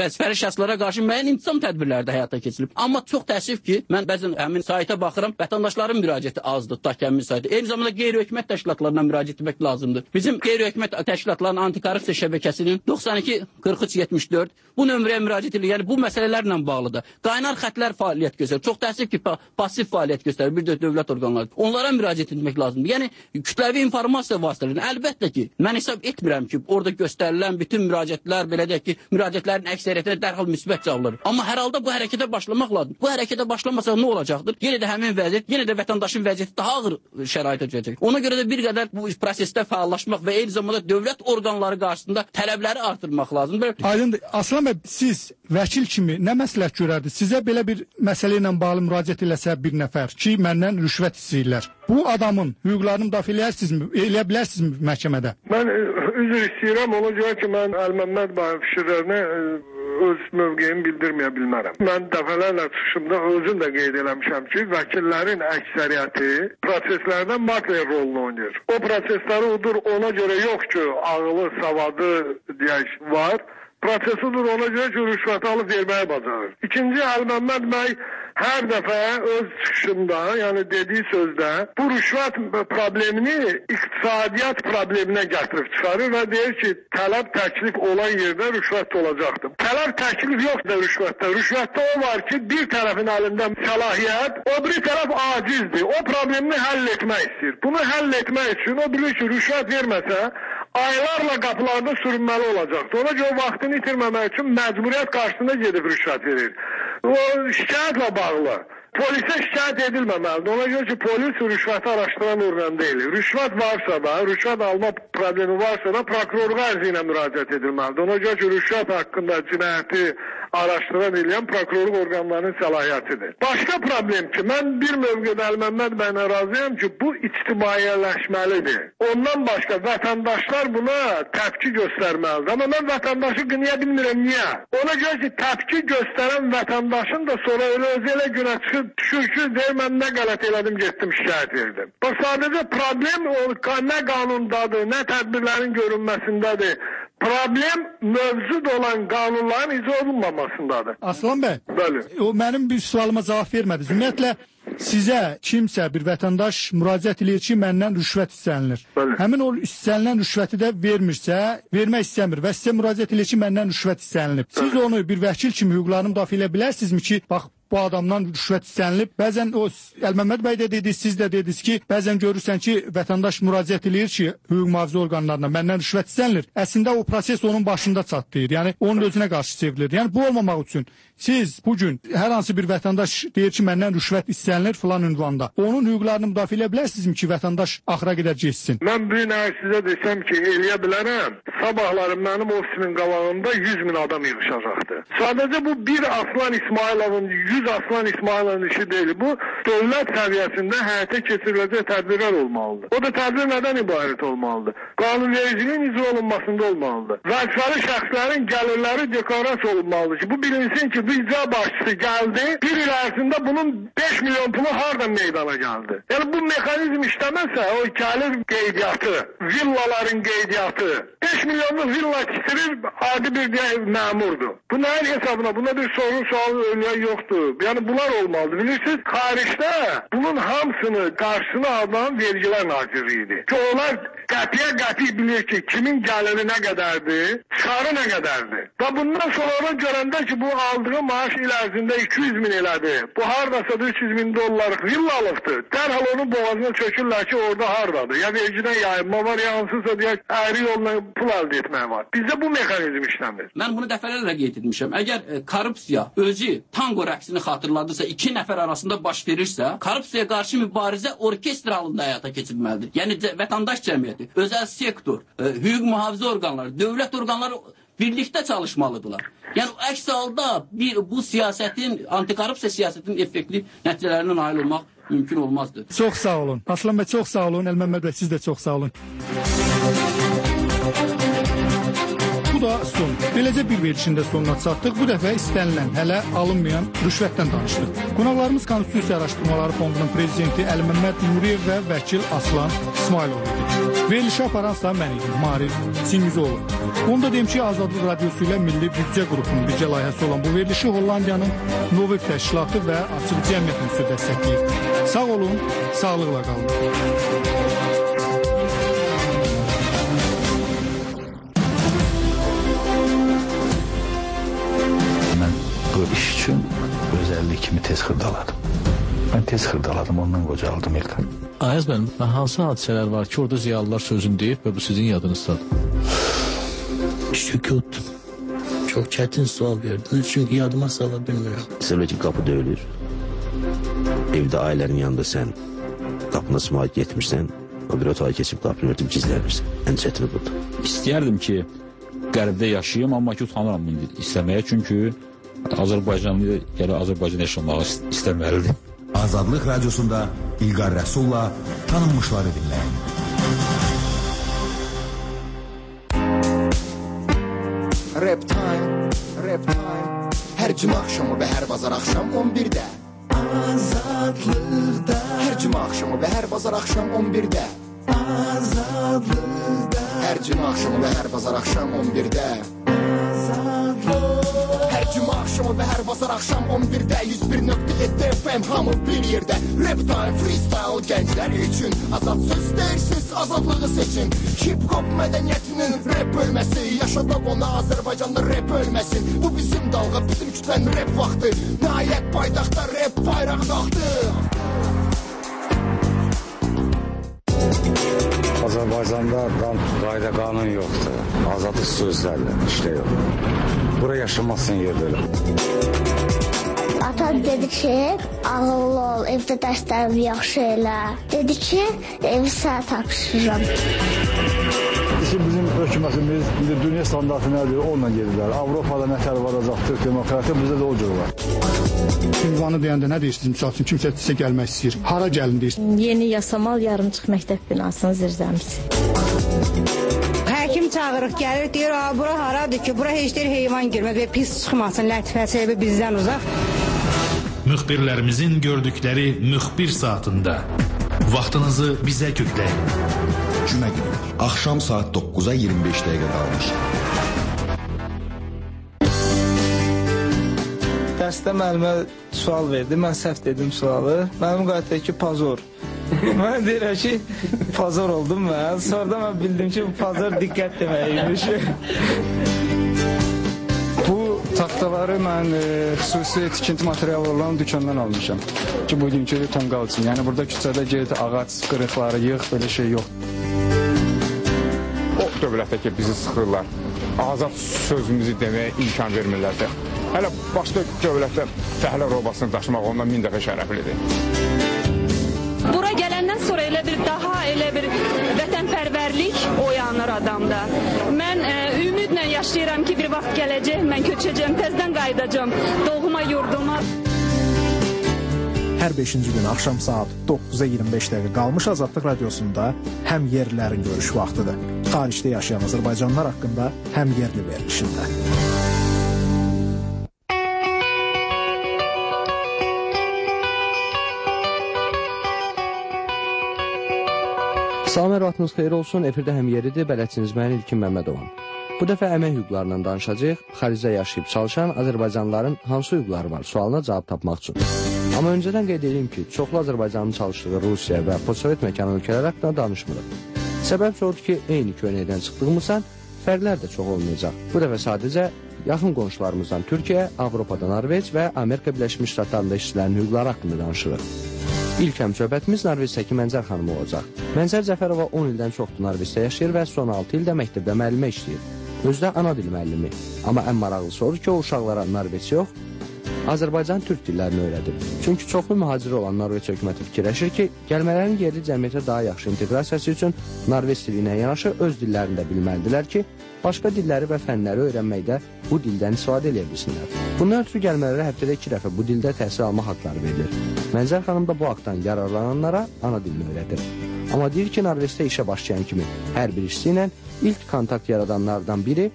vəzifəli şəxslərə qarşı müəyyən intizam tədbirləri də həyata keçirilib. Amma çox təəssüf ki, mən bəzən həmin sayta baxıram, vətəndaşların müraciəti azdır, tutaq ki, həmin sayta. Eyni zamanda qeyri-hökumət təşkilatlarına müraciət etmək lazımdır. Bizim qeyri-hökumət təşkilatlarının antikorrupsiya şəbəkəsinin doxsan iki qırx üç yetmiş dörd bu nömrəyə müraciət edir. Yəni bu məsələlərlə bağlıdır. Qaynar xətlər fəaliyyət göstərir. Çox təəssüf ki, pasiv fəaliyyət göstərir bir də dövlət orqanları. Onlara müraciət etmək lazımdır. Yəni kütləvi informasiya vasitələri. Əlbəttə ki, mən hesab etmirəm ki, orada göstərilən bütün müraciətlər belə deyək ki, müraciətlərin əksəriyyətinə dərhal müsbət cavab alır. Amma hər halda bu hərəkətə başlamaq lazımdır. Bu hərəkətə başlamasaq nə olacaqdır? Yenə də həmin vəziyyət, yenə də vətəndaşın vəziyyəti daha ağır şəraitə düşəcək. Ona görə də bir qədər bu prosesdə fəallaşmaq və eyni zamanda dövlət orqanları qarşısında tələbləri artırmaq lazımdır. Aydındır. Aslan bəy, siz vəkil kimi nə məsləhət görərdiniz? Sizə belə bir məsələ ilə bağlı müraciət eləsə bir nəfər ki, məndən rüşvət istəyirlər. Bu adamın hüquqlarını müdafiə edərsinizmi, eləyə bilərsinizmi məhkəmədə? Mən üzr istəyirəm, ona görə ki, mən Əl-Məmməd bəyin fikirlərini öz mövqeyimi bildirməyə bilmərəm. Mən dəfələrlə çıxışımda özüm də qeyd eləmişəm ki, vəkillərin əksəriyyəti proseslərdə makler rolunu oynayır. O prosesləri udur ona görə yox ki, ağılı, savadı deyək var. Prosesidir ona görə ki, rüşvəti alıb verməyə bacarır. İkinci, Əl-Məmməd bəy hər dəfə öz çıxışında, yəni dediyi sözdə bu rüşvət problemini iqtisadiyyat probleminə gətirib çıxarır və deyir ki, tələb təklif olan yerdə rüşvət olacaqdır. Tələb təklif yoxdur rüşvətdə. Rüşvətdə o var ki, bir tərəfin əlində səlahiyyət, o bir tərəf acizdir. O problemini həll etmək istəyir. Bunu həll etmək üçün o bilir ki, rüşvət verməsə, aylarla qapılarda sürünməli olacaqdır. Ona görə vaxtını itirməmək üçün məcburiyyət qarşısında gedib rüşvət verir. O şikayətlə bağlı. Polisə şikayət edilməməlidir. Ona görə ki, polis rüşvəti araşdıran orqan deyil. Rüşvət varsa da, rüşvət alma problemi varsa da prokurorluğa ərzi ilə müraciət edilməlidir. Ona görə ki, rüşvət haqqında cinayəti araşdıran eləyən prokurorluq orqanlarının səlahiyyətidir. Başqa problem ki, mən bir mövqedə Əl-Məmməd bəylə razıyam ki, bu ictimaiyyələşməlidir. Ondan başqa vətəndaşlar buna təpki göstərməlidir. Amma mən vətəndaşı qınaya bilmirəm, niyə? Ona görə ki, təpki göstərən vətəndaşın da sonra elə özü elə günə çıxıb düşür ki, deyir, mən nə qələt elədim, getdim, şikayət verdim. Bax, sadəcə problem o, nə qanundadır, nə tədbirlərin görünməsindədir. Problem mövcud olan qanunların icra olunmamasındadır. Aslan bəy, bəli. O mənim bir sualıma cavab vermədiniz. Ümumiyyətlə, sizə kimsə, bir vətəndaş müraciət edir ki, məndən rüşvət istənilir. Bəli. Həmin o istənilən rüşvəti də vermirsə, vermək istəmir və sizə müraciət edir ki, məndən rüşvət istənilib. Siz onu bir vəkil kimi hüquqlarını müdafiə edə bilərsinizmi ki, bax, bu adamdan rüşvət istənilib. Bəzən o Əl-Məmməd bəy də dedi, siz də dediniz ki, bəzən görürsən ki, vətəndaş müraciət edir ki, hüquq mühafizə orqanlarına məndən rüşvət istənilir. Əslində o proses onun başında çatlayır. Yəni onun özünə qarşı çevrilir. Yəni bu olmamaq üçün siz bu gün hər hansı bir vətəndaş deyir ki, məndən rüşvət istənilir filan ünvanda. Onun hüquqlarını müdafiə edə bilərsinizmi ki, vətəndaş axıra qədər getsin? Mən bir nə sizə desəm ki, eləyə bilərəm. Sabahları mənim ofisimin qabağında yüz min adam yığışacaqdı. Sadəcə bu bir Aslan İsmayılovun yüz Aslan İsmayılovun işi deyil. Bu dövlət səviyyəsində həyata keçiriləcək tədbirlər olmalıdır. O da tədbir nədən ibarət olmalıdır? Qanunvericiliyin icra olunmasında olmalıdır. Vəzifəli şəxslərin gəlirləri deklarasiya olunmalıdır ki, bu bilinsin ki, bu icra başçısı gəldi, bir il ərzində bunun beş milyon pulu hardan meydana gəldi. Yəni bu mexanizm işləməsə, o gəlir qeydiyyatı, villaların qeydiyyatı, beş milyonluq villa kisirir, adi bir məmurdur. Bu nəyin hesabına? Buna bir sorun sualı önlüyə yoxdur. Yəni bunlar olmalıdır. Bilirsiniz, xaricdə bunun hamısını qarşısına alan Vergilər Nazirliyidir. Ki onlar qətiyə qəti bilir ki, kimin gəliri nə qədərdir, çıxarı nə qədərdir. Və bundan sonra ona görəndə ki, bu aldığı maaş il ərzində iki yüz min elədi. Bu haradasa üç yüz min dollarlıq villa alıbdır. Dərhal onun boğazına çökürlər ki, orada haradadır. Ya vergiden yayınma var, ya hansısa deyək, əyri yolla pul əldə etmək var. Bizdə bu mexanizm işləmir. Mən bunu dəfələrlə qeyd etmişəm. Əgər e, korrupsiya özü tango rəqsini xatırladırsa, iki nəfər arasında baş verirsə, korrupsiyaya qarşı mübarizə orkestr halında həyata keçirilməlidir. Yəni vətəndaş cəmiyyəti, özəl sektor, e, hüquq mühafizə orqanları, dövlət orqanları birlikdə çalışmalıdırlar. Yəni əks halda bir bu siyasətin, antikorrupsiya siyasətinin effektli nəticələrine nail olmaq mümkün olmazdır. Çox sağ olun. Aslan bəy çox sağ olun. Əl-Məmməd bəy siz də çox sağ olun. Bu da son. Beləcə bir verilişin də sonuna çatdıq. Bu dəfə istənilən, hələ alınmayan rüşvətdən danışdıq. Qonaqlarımız Konstitusiya Araşdırmaları Fondunun prezidenti Əli Məmməd Nuriyev və vəkil Aslan İsmailov idi. Verilişi aparansa mən idim, Marif Singizoğlu. Onu da deyim ki, Azadlıq Radiosu ilə Milli Büdcə qrupunun bircə layihəsi olan bu verilişi Hollandiyanın Novib Təşkilatı və Açıq Cəmiyyət Müstəqil dəstəkləyir. Sağ olun, sağlıqla qalın. Mən bu iş üçün özəllik kimi tez xırdaladım. Mən tez xırdaladım, ondan qocaldım İlkan. Ayaz mənim, hansı hadisələr var ki, orada ziyalılar sözünü deyib və bu sizin yadınızdadır? Sükut. Çok çetin sual verdiniz çünkü yadıma sala bilmiyorum. Mesela ki kapı döyülür. Evde ailenin yanında sen kapına sımağıt yetmişsen o bir otağa geçip kapını örtüp gizlenirsin. En çetini budur. İstəyərdim ki, qərbdə yaşayayım, amma ki, utanıram indi istəməyə, çünki Azərbaycanlı gələ Azərbaycan yaşamağı istəməlidir. Azadlıq Radiosunda İlqar Rəsulla tanınmışları dinləyin. Rap time, rap time. Hər cümə axşamı və hər bazar axşam on birdə. Azadlıqda. Hər cümə axşamı və hər bazar axşam on birdə. Azadlıqda. Hər cümə axşamı və hər bazar axşam on birdə. Hər cümə axşamı və hər bazar axşam on birdə. yüz bir nöqtə yeddi F M hamı bir yerdə. Rap time, freestyle gənclər üçün. Azad söz deyirsiniz, azadlığı seçin. Hip-hop mədəniyyətinin rap bölməsi. Yaşadaq ona Azərbaycanda rap ölməsin. Bu bizim dalğa, bizim kütlən rap vaxtı. Nəhayət paytaxtda rap bayraq qalxdı. Azərbaycanda qayda qanun yoxdur. Azadlıq sözlərlə işlə yox. Bura yaşamazsın yerdə elə. Ata dedi ki, ağıllı ol, evdə dərslərini yaxşı elə. Dedi ki, evi sənə tapşırıram. Bizim hökumətimiz indi dünya standartı nədir, onunla gedirlər. Avropada nətər varacaqdır, demokratiya bizdə də o cür var. Ünvanı deyəndə nə deyirsiniz? Misal üçün kimsə sizə gəlmək istəyir. Hara gəlin deyirsiniz? Yeni Yasamal Yarımçıq Məktəb binasının zirzəmisi. Həkim çağırıq, gəlir, deyir, bura haradır ki, bura heç deyir heyvan girməz və pis çıxmasın, lətifəsi bizdən uzaq. Müxbirlərimizin gördükləri müxbir saatında vaxtınızı bizə kökləyin. Cümə günü, axşam saat doqquza iyirmi beş dəqiqə qalmış. Dərsdə müəllimə sual verdi, mən səhv dedim sualı. Mənim qayıtdı ki, pazor. Mən deyirəm ki, pazor oldum mən. Sonra mən bildim ki, bu pazor diqqət deməkiymiş. Bu taxtaları mən e, xüsusi tikinti materialı olan dükkandan almışam. Ki, bugünkü tonqal üçün. Yəni, burada küçədə geri ağac qırıqları yığ, belə şey yox. O dövlətdə ki, bizi sıxırlar. Azad sözümüzü deməyə imkan vermirlərsə. Hələ başqa dövlətdə fəhlə robasını daşımaq ondan min dəfə şərəflidir. Bura gələndən sonra elə bir daha elə bir vətənpərvərlik oyanır adamda. Mən e, ümidlə yaşayıram ki, bir vaxt gələcək, mən köçəcəm, təzdən qayıdacam doğma yurduma. Hər beşinci gün axşam saat doqquza iyirmi beş dəqiqə qalmış Azadlıq Radiosunda həm yerlilərin görüş vaxtıdır. Xaricdə yaşayan Azərbaycanlılar haqqında həm yerli verilişində. Salam, hər vaxtınız xeyir olsun. Efirdə həm yeridir, bələdçiniz mən İlkin Məmmədovam. Bu dəfə əmək hüquqlarından danışacaq. Xaricdə yaşayıb çalışan Azərbaycanlıların hansı hüquqları var sualına cavab tapmaq üçün. Amma öncədən qeyd edeyim ki, çoxlu Azərbaycanın çalışdığı Rusiya və postsovet məkan ölkələr haqqında danışmırıq. Səbəb odur ki, eyni köynəkdən çıxdığımızdan fərqlər də çox olmayacaq. Bu dəfə sadəcə yaxın qonşularımızdan Türkiyə, Avropada Norveç və Amerika Birləşmiş Ştatlarında işçilərin hüquqları haqqında danışırıq. İlk həmsöhbətimiz Norveçdəki Mənzər xanımı olacaq. Mənzər Cəfərova on ildən çoxdur Norveçdə yaşayır və son altı ildə məktəbdə müəllimə işləyir. Özdə ana dil müəllimi. Amma ən maraqlısı odur ki, o uşaqlara Norveç yox, Azərbaycan türk dillərini öyrədir. Çünki çoxlu mühaciri olan Norveç hökuməti fikirləşir ki, gəlmələrin yerli cəmiyyətə daha yaxşı inteqrasiyası üçün Norveç dili ilə yanaşı öz dillərini də bilməlidirlər ki, başqa dilləri və fənləri öyrənməkdə bu dildən istifadə edə bilsinlər. Bundan ötürü gəlmələrə həftədə iki dəfə bu dildə təhsil alma haqları verilir. Mənzər xanım da bu haqdan yararlananlara ana dilini öyrədir. Amma deyir ki, Norveçdə işə başlayan kimi hər bir işçi ilə ilk kontakt yaradanlardan biri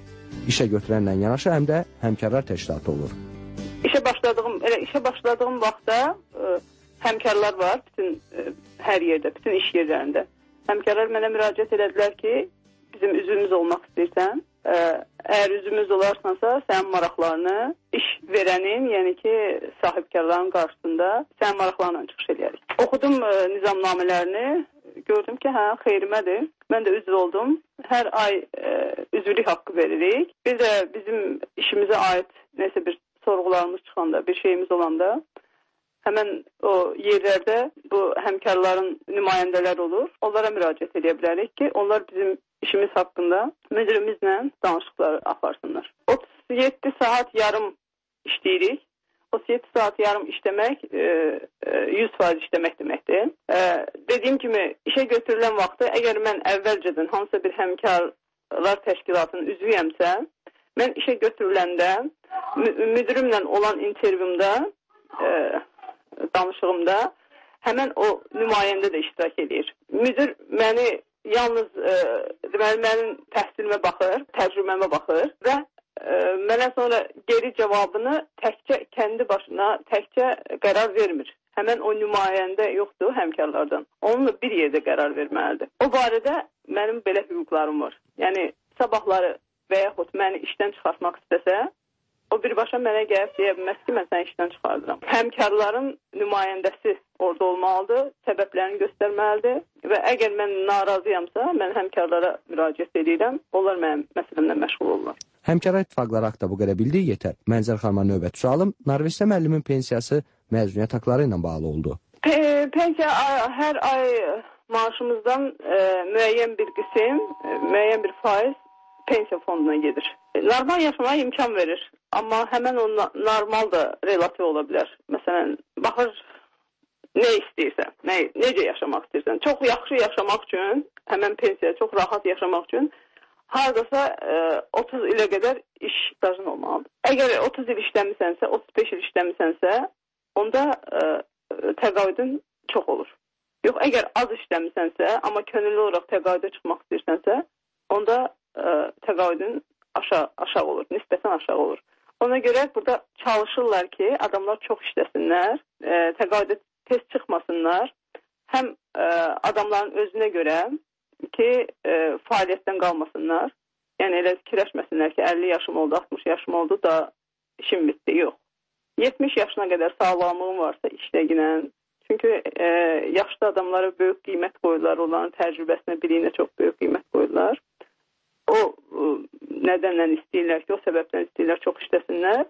işə götürənlə yanaşı həm də həmkarlar təşkilatı olur. İşə başladığım, elə işə başladığım vaxtda ə, həmkarlar var bütün ə, hər yerdə, bütün iş yerlərində. Həmkarlar mənə müraciət elədilər ki, bizim üzvümüz olmaq istəyirsən, ə, əgər üzvümüz olarsansa, sənin maraqlarını iş verənin, yəni ki, sahibkarların qarşısında sənin maraqlarla çıxış edərik. Oxudum ə, nizamnamələrini, gördüm ki, hə, xeyrimədir. Mən də üzv oldum. Hər ay ə, üzvlük haqqı veririk. Bir də bizim işimizə aid nəsə bir sorğularımız çıxanda, bir şeyimiz olanda, həmən o yerlərdə bu həmkarların nümayəndələr olur. Onlara müraciət edə bilərik ki, onlar bizim işimiz haqqında müdürümüzlə danışıqları aparsınlar. otuz yeddi saat yarım işləyirik. otuz yeddi saat yarım işləmək yüz faiz işləmək deməkdir. Dediyim kimi, işə götürülən vaxtı, əgər mən əvvəlcədən hansısa bir həmkarlar təşkilatının üzvüyəmsə, mən işə götürüləndə müdürümlə olan intervyumda, e, danışığımda həmən o nümayəndə də iştirak edir. Müdür məni yalnız e, deməli, mənim təhsilimə baxır, təcrübəmə baxır və e, mənə sonra geri cavabını təkcə kəndi başına, təkcə qərar vermir. Həmən o nümayəndə yoxdur həmkarlardan. Onunla bir yerdə qərar verməlidir. O barədə mənim belə hüquqlarım var. Yəni, sabahları və yaxud məni işdən çıxartmaq istəsə, o birbaşa mənə gəlib deyə bilməz ki, mən səni işdən çıxardıram. Həmkarların nümayəndəsi orada olmalıdır, səbəblərini göstərməlidir və əgər mən narazıyamsa, mən həmkarlara müraciət edirəm, onlar mənim məsələmlə məşğul olurlar. Həmkarlar ittifaqları haqda bu qədər bildiyi yetər. Mənzər xanıma növbəti sualım, Narvesdə müəllimin pensiyası məzuniyyət haqları ilə bağlı oldu. Pe pensiya hər ay maaşımızdan e, müəyyən bir qism, e, müəyyən bir faiz pensiya fonduna gedir. Normal yaşamaya imkan verir. Amma həmən o normal da relativ ola bilər. Məsələn, baxır nə istəyirsən, nə, necə yaşamaq istəyirsən. Çox yaxşı yaşamaq üçün, həmən pensiya çox rahat yaşamaq üçün haradasa e, otuz ilə qədər iş stajın olmalıdır. Əgər otuz il işləmisənsə, otuz beş il işləmisənsə, onda e, təqaüdün çox olur. Yox, əgər az işləmisənsə, amma könüllü olaraq təqaüdə çıxmaq istəyirsənsə, onda e, təqaüdün aşağı, aşağı olur, nisbətən aşağı olur. Ona görə burada çalışırlar ki, adamlar çox işləsinlər, e, təqaüdə tez çıxmasınlar. Həm e, adamların özünə görə ki, e, fəaliyyətdən qalmasınlar. Yəni elə fikirləşməsinlər ki, əlli yaşım oldu, altmış yaşım oldu da işim bitdi. Yox. yetmiş yaşına qədər sağlamlığım varsa işləginən. Çünki e, yaşlı adamlara böyük qiymət qoyurlar, onların təcrübəsinə, biliyinə çox böyük qiymət qoyurlar. O nədənlə istəyirlər ki, o səbəbdən istəyirlər, çox işləsinlər.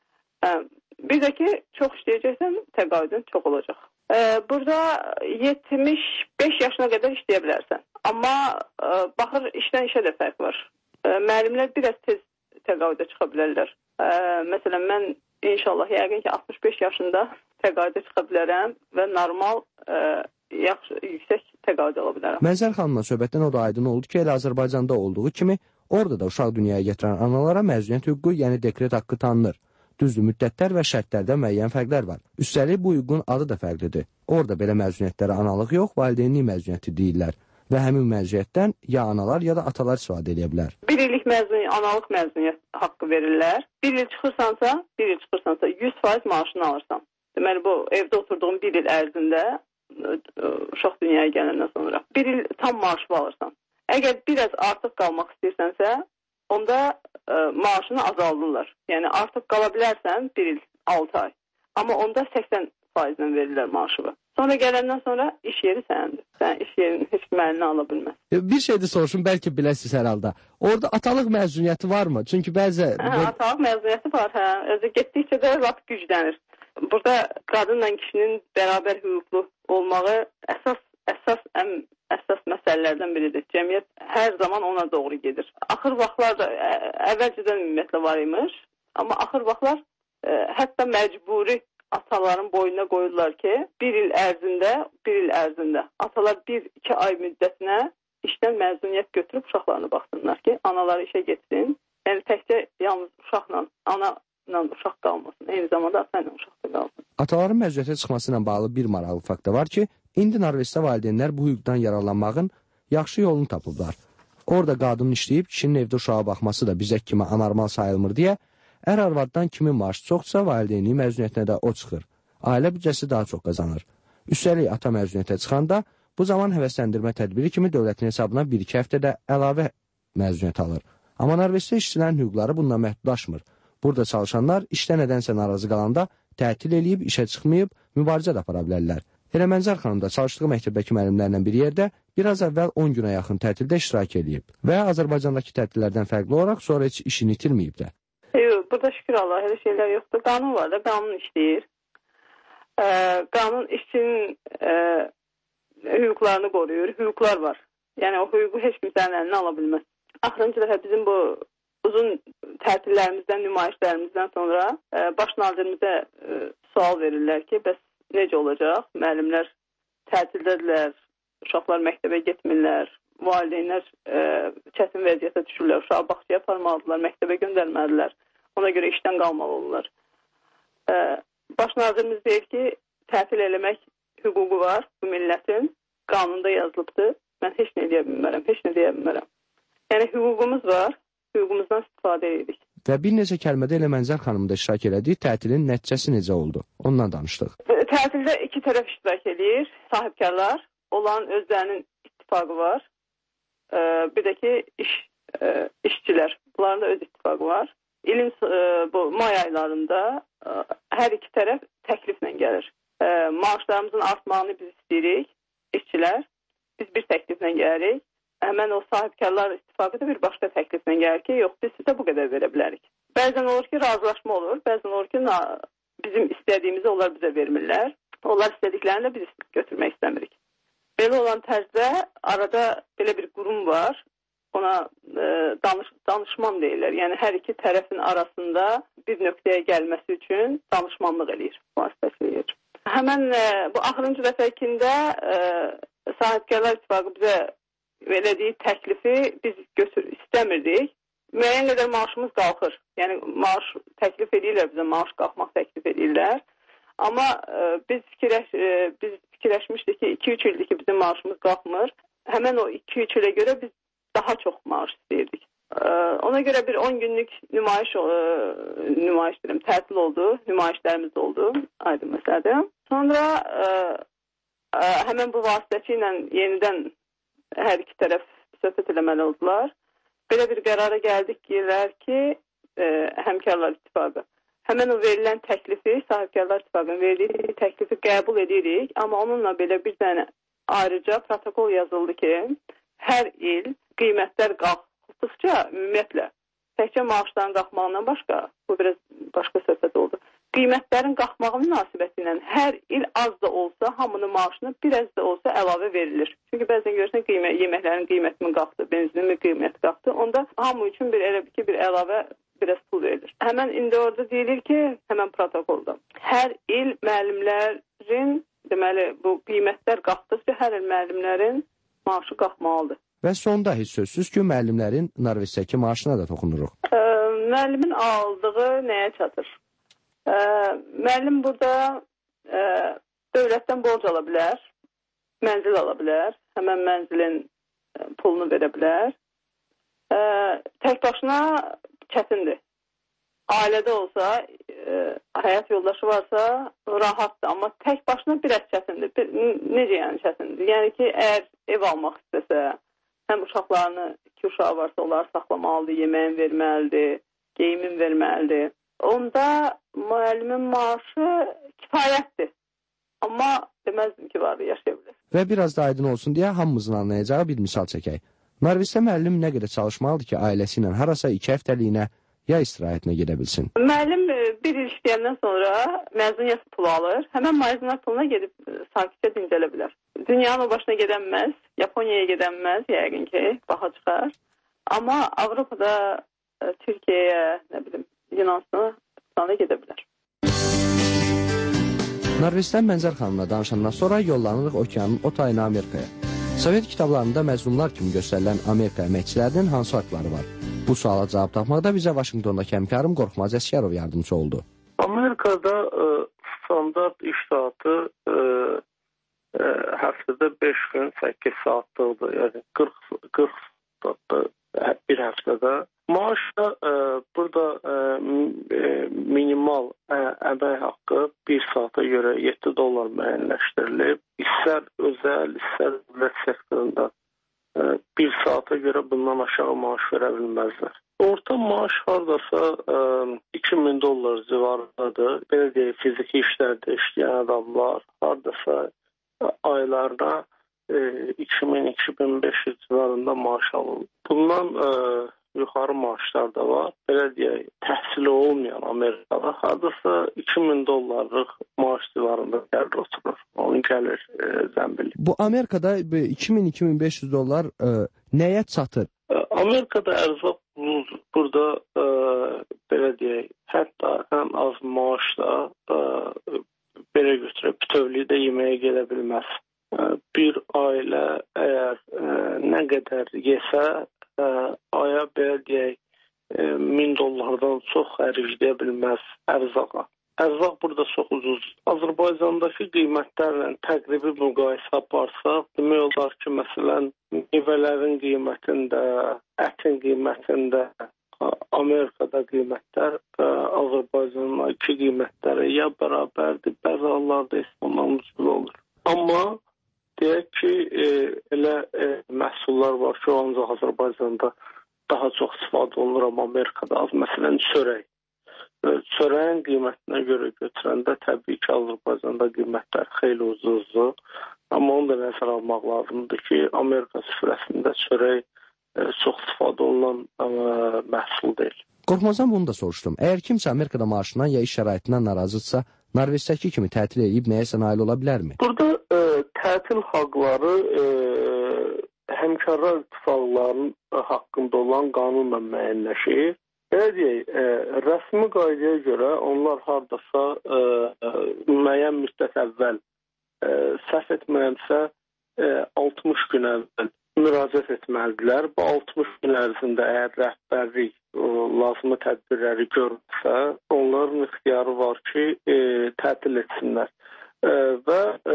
Bir də ki, çox işləyəcəksən, təqaüdün çox olacaq. Burada yetmiş beş yaşına qədər işləyə bilərsən. Amma baxır, işdən işə də fərq var. Müəllimlər biraz tez təqaüdə çıxa bilərlər. Məsələn, mən inşallah yəqin ki, altmış beş yaşında təqaüdə çıxa bilərəm və normal yaxşı, yüksək təqaüd ala bilərəm. Mənzər xanımla söhbətdən o da aydın oldu ki, elə Azərbaycanda olduğu kimi, orada da uşaq dünyaya gətirən analara məzuniyyət hüququ, yəni dekret haqqı tanınır. Düzdür, müddətlər və şərtlərdə müəyyən fərqlər var. Üstəlik, bu hüququn adı da fərqlidir. Orada belə məzuniyyətlərə analıq yox, valideynlik məzuniyyəti deyirlər və həmin məzuniyyətdən ya analar, ya da atalar istifadə edə bilər. Bir illik məzuniyyət, analıq məzuniyyət haqqı verirlər. Bir il çıxırsansa, bir il çıxırsansa yüz faiz maaşını alırsan. Deməli, bu evdə oturduğun bir il ərzində uşaq dünyaya gələndən sonra bir il tam maaşı alırsan. Əgər biraz artıq qalmaq istəyirsənsə, onda ə, maaşını azaldırlar. Yəni artıq qala bilərsən bir il, altı ay. Amma onda səksən faizlə verirlər maaşını. Sonra gələndən sonra iş yeri səndir. Sən iş yerinin heç kim əlinə ala bilməz. Bir şey də soruşum, bəlkə biləsiniz hər halda. Orada atalıq məzuniyyəti varmı? Çünki bəzi... Hə, atalıq məzuniyyəti var, hə. Özü getdikcə də vaxt güclənir. Burada qadınla kişinin bərabər hüquqlu olmağı əsas, əsas, ən əsas məsələlərdən biridir. Cəmiyyət hər zaman ona doğru gedir. Axır vaxtlar da əvvəlcədən ümumiyyətlə var imiş, amma axır vaxtlar ə, hətta məcburi ataların boynuna qoyurlar ki, bir il ərzində, bir il ərzində atalar bir, iki ay müddətinə işdən məzuniyyət götürüb uşaqlarını baxsınlar ki, anaları işə getsin. Yəni təkcə yalnız uşaqla, ana ilə uşaq qalmasın, eyni zamanda ata ilə uşaq da qalsın. Ataların məzuniyyətə çıxması ilə bağlı bir maraqlı fakt da var ki, indi Norveçdə valideynlər bu hüquqdan yararlanmağın yaxşı yolunu tapıblar. Orada qadının işləyib, kişinin evdə uşağa baxması da bizə kimi anormal sayılmır deyə, ər arvaddan kimin maaşı çoxsa valideynliyi məzuniyyətinə də o çıxır. Ailə büdcəsi daha çox qazanır. Üstəlik ata məzuniyyətə çıxanda bu zaman həvəsləndirmə tədbiri kimi dövlətin hesabına bir iki həftədə əlavə məzuniyyət alır. Amma Norveçdə işçilərin hüquqları bundan məhdudlaşmır. Burada çalışanlar işdə nədənsə narazı qalanda tətil eləyib, işə çıxmayıb, mübarizə də apara bilərlər. Elə Mənzər xanım da çalışdığı məktəbdəki müəllimlərlə bir yerdə biraz əvvəl on günə yaxın tətildə iştirak edib və Azərbaycandakı tətillərdən fərqli olaraq sonra heç işini itirməyib də. Yox, burada şükür Allah, elə şeylər yoxdur. Qanun var da, qanun işləyir. Ee, qanun işçinin e, hüquqlarını qoruyur, hüquqlar var. Yəni o hüququ heç kimsənin əlinə ala bilməz. Axırıncı dəfə bizim bu uzun tətillərimizdən, nümayişlərimizdən sonra e, baş nazirimize e, sual verirlər ki, bəs necə olacaq? Müəllimlər tətildədirlər, uşaqlar məktəbə getmirlər, valideynlər e, çətin vəziyyətə düşürlər, uşağı bağçaya aparmalıdırlar, məktəbə göndərməlidirlər, ona görə işdən qalmalı olurlar. E, baş nazirimiz deyir ki, tətil eləmək hüququ var bu millətin, qanunda yazılıbdır, mən heç nə deyə bilmərəm, heç nə deyə bilmərəm. Yəni hüququmuz var, hüququmuzdan istifadə edirik. Və bir neçə kəlmədə elə Mənzər xanım da iştirak elədiyi tətilin nəticəsi necə oldu? Ondan danışdıq. Tətildə iki tərəf iştirak edir, sahibkarlar, olan özlərinin ittifaqı var. Ee, bir də ki iş, e, işçilər, bunların da öz ittifaqı var. İlin e, bu may aylarında e, hər iki tərəf təkliflə gəlir. E, maaşlarımızın artmağını biz istəyirik, işçilər. Biz bir təkliflə gəlirik. Həmən o sahibkarlar ittifaqı da bir başqa təkliflə gəlir ki, yox, biz sizə bu qədər verə bilərik. Bəzən olur ki, razılaşma olur, bəzən olur ki, bizim istədiyimizi onlar bizə vermirlər. Onlar istədiklərini də biz götürmək istəmirik. Belə olan tərzdə arada belə bir qurum var, ona e, danış, danışman deyirlər. Yəni hər iki tərəfin arasında bir nöqtəyə gəlməsi üçün danışmanlıq eləyir, vasitələyir. Həmən e, bu axırıncı dəfəkində e, sahibkarlar ittifaqı bizə verdiyi təklifi biz götür istəmirdik. Müəyyən qədər maaşımız qalxır. Yəni maaş təklif edirlər bizə, maaş qalxmaq təklif edirlər. Amma e, biz fikirləş e, biz fikirləşmişdik ki, iki üç ildir ki bizim maaşımız qalxmır. Həmən o iki üç ilə görə biz daha çox maaş istəyirdik. E, ona görə bir on günlük nümayiş e, nümayiş deyirəm, tətil oldu, nümayişlərimiz oldu, aydın məsələdir. Sonra e, e, həmən bu vasitəçi ilə yenidən hər iki tərəf söhbət eləməli oldular. Belə bir qərara gəldik ki, e, həmkarlar ittifaqı. Həmən o verilən təklifi, sahibkarlar ittifaqının verdiyi təklifi qəbul edirik. Amma onunla belə bir dənə ayrıca protokol yazıldı ki, hər il qiymətlər qalxdıqca ümumiyyətlə, təkcə maaşların qalxmağından başqa, bu biraz başqa söhbət oldu. Qiymətlərin qalxmağı münasibəti ilə hər il az da olsa, hamının maaşına biraz da olsa əlavə verilir. Çünki bəzən görürsən qiymə, yeməklərin qiyməti qalxdı, benzinin qiyməti qalxdı. Onda hamı üçün bir elə bir ki, bir əlavə biraz pul verilir. Həmən indi orada deyilir ki, həmən protokolda hər il müəllimlərin, deməli bu qiymətlər qalxdıqca hər il müəllimlərin maaşı qalxmalıdır. Və sonda heç sözsüz ki, müəllimlərin Norveçdəki maaşına da toxunuruq. E, müəllimin aldığı nəyə çatır? E, müəllim burada e, dövlətdən borc ala bilər, mənzil ala bilər, həmən mənzilin e, pulunu verə bilər. E, tək başına çətindir. Ailədə olsa, e, həyat yoldaşı varsa rahatdır, amma tək başına biraz çətindir. Bir, necə yəni çətindir? Yəni ki, əgər ev almaq istəsə, həm uşaqlarını, iki uşağı varsa onları saxlamalıdır, yeməyin verməlidir, geyimin verməlidir. Onda müəllimin maaşı kifayətdir. Amma deməzdim ki, var, yaşaya bilir. Və biraz da aydın olsun deyə hamımızın anlayacağı bir misal çəkək. Norveçdə müəllim nə qədər çalışmalıdır ki, ailəsi ilə harasa iki həftəliyinə ya istirahətinə gedə bilsin? Müəllim bir il işləyəndən sonra məzuniyyət pulu alır. Həmən məzuniyyət puluna gedib sakitcə dincələ bilər. Dünyanın o başına gedənməz, Yaponiyaya gedənməz, yəqin ki, baha çıxar. Amma Avropada, Türkiyəyə, nə bilim, Yunanistana gedə bilər. Norveçdən Mənzər xanımla danışandan sonra yollanırıq okeanın o tayına Amerikaya. Sovet kitablarında məzlumlar kimi göstərilən Amerika əməkçilərinin hansı haqları var? Bu suala cavab tapmaqda bizə Vaşinqtondakı həmkarım Qorxmaz Əsgərov yardımcı oldu. Amerikada e, standart iş saatı e, e, həftədə beş gün səkkiz saatlıqdır. Yəni qırx, qırx manatdır bir həftədə. Maaş da e, burada e, minimal e, əmək haqqı bir saata görə yeddi dollar müəyyənləşdirilib. İstər özəl, istər dövlət sektorunda e, bir saata görə bundan aşağı maaş verə bilməzlər. Orta maaş hardasa e, iki min dollar civarındadır. Belə deyək, fiziki işlərdə işləyən adamlar hardasa e, aylarda e, iki min iki min beş yüz civarında maaş alır. Bundan e, yuxarı maaşlar da var. Belə deyək, təhsili olmayan Amerikada hardasa iki min dollarlıq maaş civarında gəlir oturur. Onun gəlir e, zəmbili. Bu Amerikada iki min iki min beş yüz dollar e, nəyə çatır? E, Amerikada ərzaq burada e, belə deyək, hətta ən az maaşla e, belə götürüb bütövlükdə yeməyə gedə bilməz. E, bir ailə əgər e, nə qədər yesə Ə, aya belə deyək e, min dollardan çox xərcləyə bilməz ərzaqa. Ərzaq burada çox ucuz. Azərbaycandakı qiymətlərlə təqribi müqayisə aparsaq, demək olar ki, məsələn, meyvələrin qiymətində, ətin qiymətində, Amerikada qiymətlər Azərbaycandakı qiymətlərə ya bərabərdir, bəzi hallarda ondan ucuz olur. Amma deyək ki, e, elə e, məhsullar var ki, ancaq Azərbaycanda daha çox istifadə olunur, amma Amerikada az. Məsələn, çörək. E, çörəyin qiymətinə görə götürəndə təbii ki, Azərbaycanda qiymətlər xeyli ucuzdur. Amma onu da nəzərə almaq lazımdır ki, Amerika süfrəsində çörək e, çox istifadə olunan e, məhsul deyil. Qorxmazdan bunu da soruşdum. Əgər kimsə Amerikada maaşından ya iş şəraitindən narazıdsa, Norveçdəki kimi tətil edib nəyəsə nail ola bilərmi? Burada e, tətil haqları e, həmkarlar ittifaqlarının haqqında olan qanunla müəyyənləşir. Belə deyək, e, rəsmi qaydaya görə onlar hardasa e, müəyyən müddət əvvəl, e, səhv etməyəmsə, e, altmış gün əvvəl müraciət etməlidirlər. Bu altmış gün ərzində əgər rəhbərlik lazımı tədbirləri görürsə, onların ixtiyarı var ki, e, tətil etsinlər. E, və e,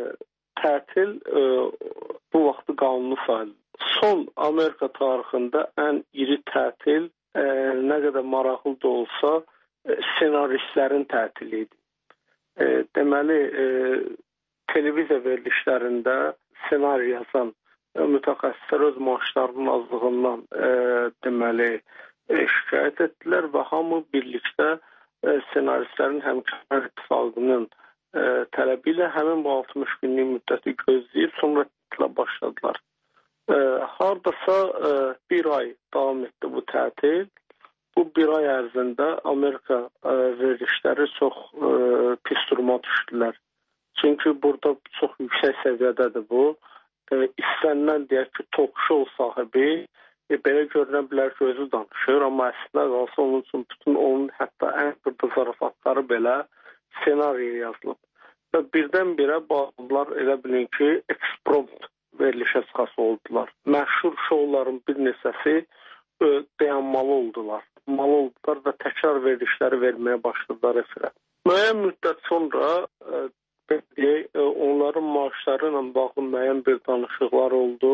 tətil e, bu vaxtı qanunu sayılır. Son Amerika tarixində ən iri tətil, e, nə qədər maraqlı da olsa, e, senaristlərin tətili idi. E, deməli, e, televiziya verilişlərində senari yazan e, mütəxəssislər öz maaşlarının azlığından e, deməli, e, şikayət etdilər və hamı birlikdə e, senaristlərin həmkarlar ittifaqının e, tələbi ilə həmin bu altmış günlük müddəti gözləyib sonra tətilə başladılar. E, hardasa e, bir ay davam etdi bu tətil. Bu bir ay ərzində Amerika e, verilişləri çox e, pis duruma düşdülər. Çünki burada çox yüksək səviyyədədir bu. E, istənilən deyək ki, talk show sahibi e, belə görünə bilər ki, özü danışır, amma əslində qalsa onun üçün bütün onun hətta ən xırda zarafatları belə senariyə yazılıb. Və birdən-birə bazılar elə bilin ki, eksprompt verilişə çıxası oldular. Məşhur şovların bir neçəsi e, dayanmalı oldular. Malı oldular və təkrar verilişləri verməyə başladılar efirə. Müəyyən müddət sonra e, deyək, e, onların maaşları ilə bağlı müəyyən bir danışıqlar oldu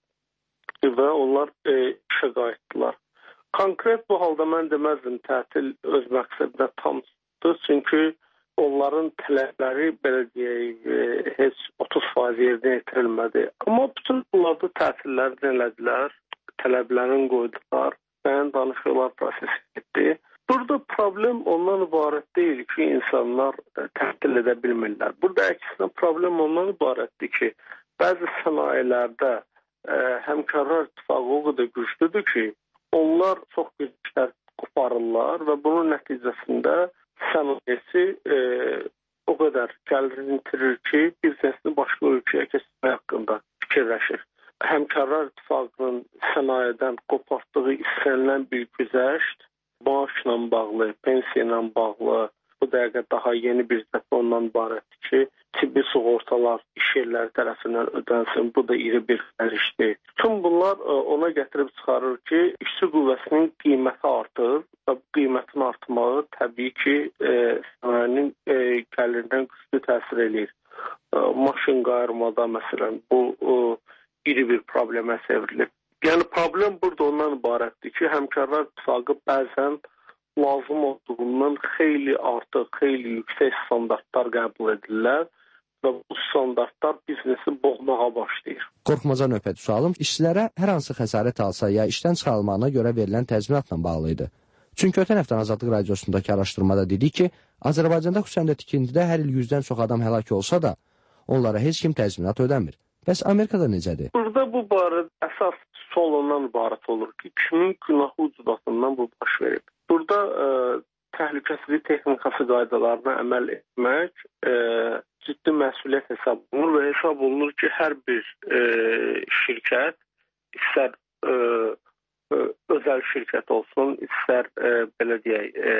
və onlar e, işə qayıtdılar. Konkret bu halda mən deməzdim tətil öz məqsədinə tam çıxdı, çünki onların tələbləri belə deyək, e, heç otuz faiz yerinə yetirilmədi. Amma bütün bunlarda tətilləri elədilər, tələblərini qoydular, müəyyən danışıqlar prosesi getdi. Burada problem ondan ibarət deyil ki, insanlar e, tətil edə bilmirlər. Burada əksinə problem ondan ibarətdir ki, bəzi sənayelərdə e, həmkarlar ittifaqı o qədər güclüdür ki, onlar çox güclər qoparırlar və bunun nəticəsində sənayesi e, o qədər gəlirini itirir ki, biznesini başqa ölkəyə keçmək haqqında fikirləşir. Həmkarlar ittifaqının sənayedən qopartdığı istənilən bir güzəşt maaşla bağlı, pensiya ilə bağlı, bu dəqiqə daha yeni bir zəfə ondan ibarətdir ki, tibbi sığortalar iş yerləri tərəfindən ödənsin, bu da iri bir xərcdir. Bütün bunlar ona gətirib çıxarır ki, işçi qüvvəsinin qiyməti artır və bu qiymətin artmağı təbii ki, e, sənayenin e, gəlirindən güclü təsir edir. E, maşın qayırmada məsələn bu e, iri bir problemə çevrilib. Yəni problem burada ondan ibarətdir ki, həmkarlar ittifaqı bəzən lazım olduğundan xeyli artıq, xeyli yüksək standartlar qəbul edirlər və bu standartlar biznesi boğmağa başlayır. Qorxmaca növbəti sualım işçilərə hər hansı xəsarət alsa ya işdən çıxarılmağına görə verilən təzminatla bağlı idi. Çünki ötən həftən Azadlıq Radiosundakı araşdırmada dedik ki, Azərbaycanda xüsusən də tikintidə hər il yüzdən çox adam həlak olsa da, onlara heç kim təzminat ödəmir. Bəs Amerikada necədir? Burada bu barədə əsas sual ondan ibarət olur ki, kimin günahı ucbatından bu baş verib. Burada e, təhlükəsizlik texnikası qaydalarına əməl etmək e, ciddi məsuliyyət hesab olunur və hesab olunur ki, hər bir e, şirkət, istər e, e, özəl şirkət olsun, istər e, belə deyək, e,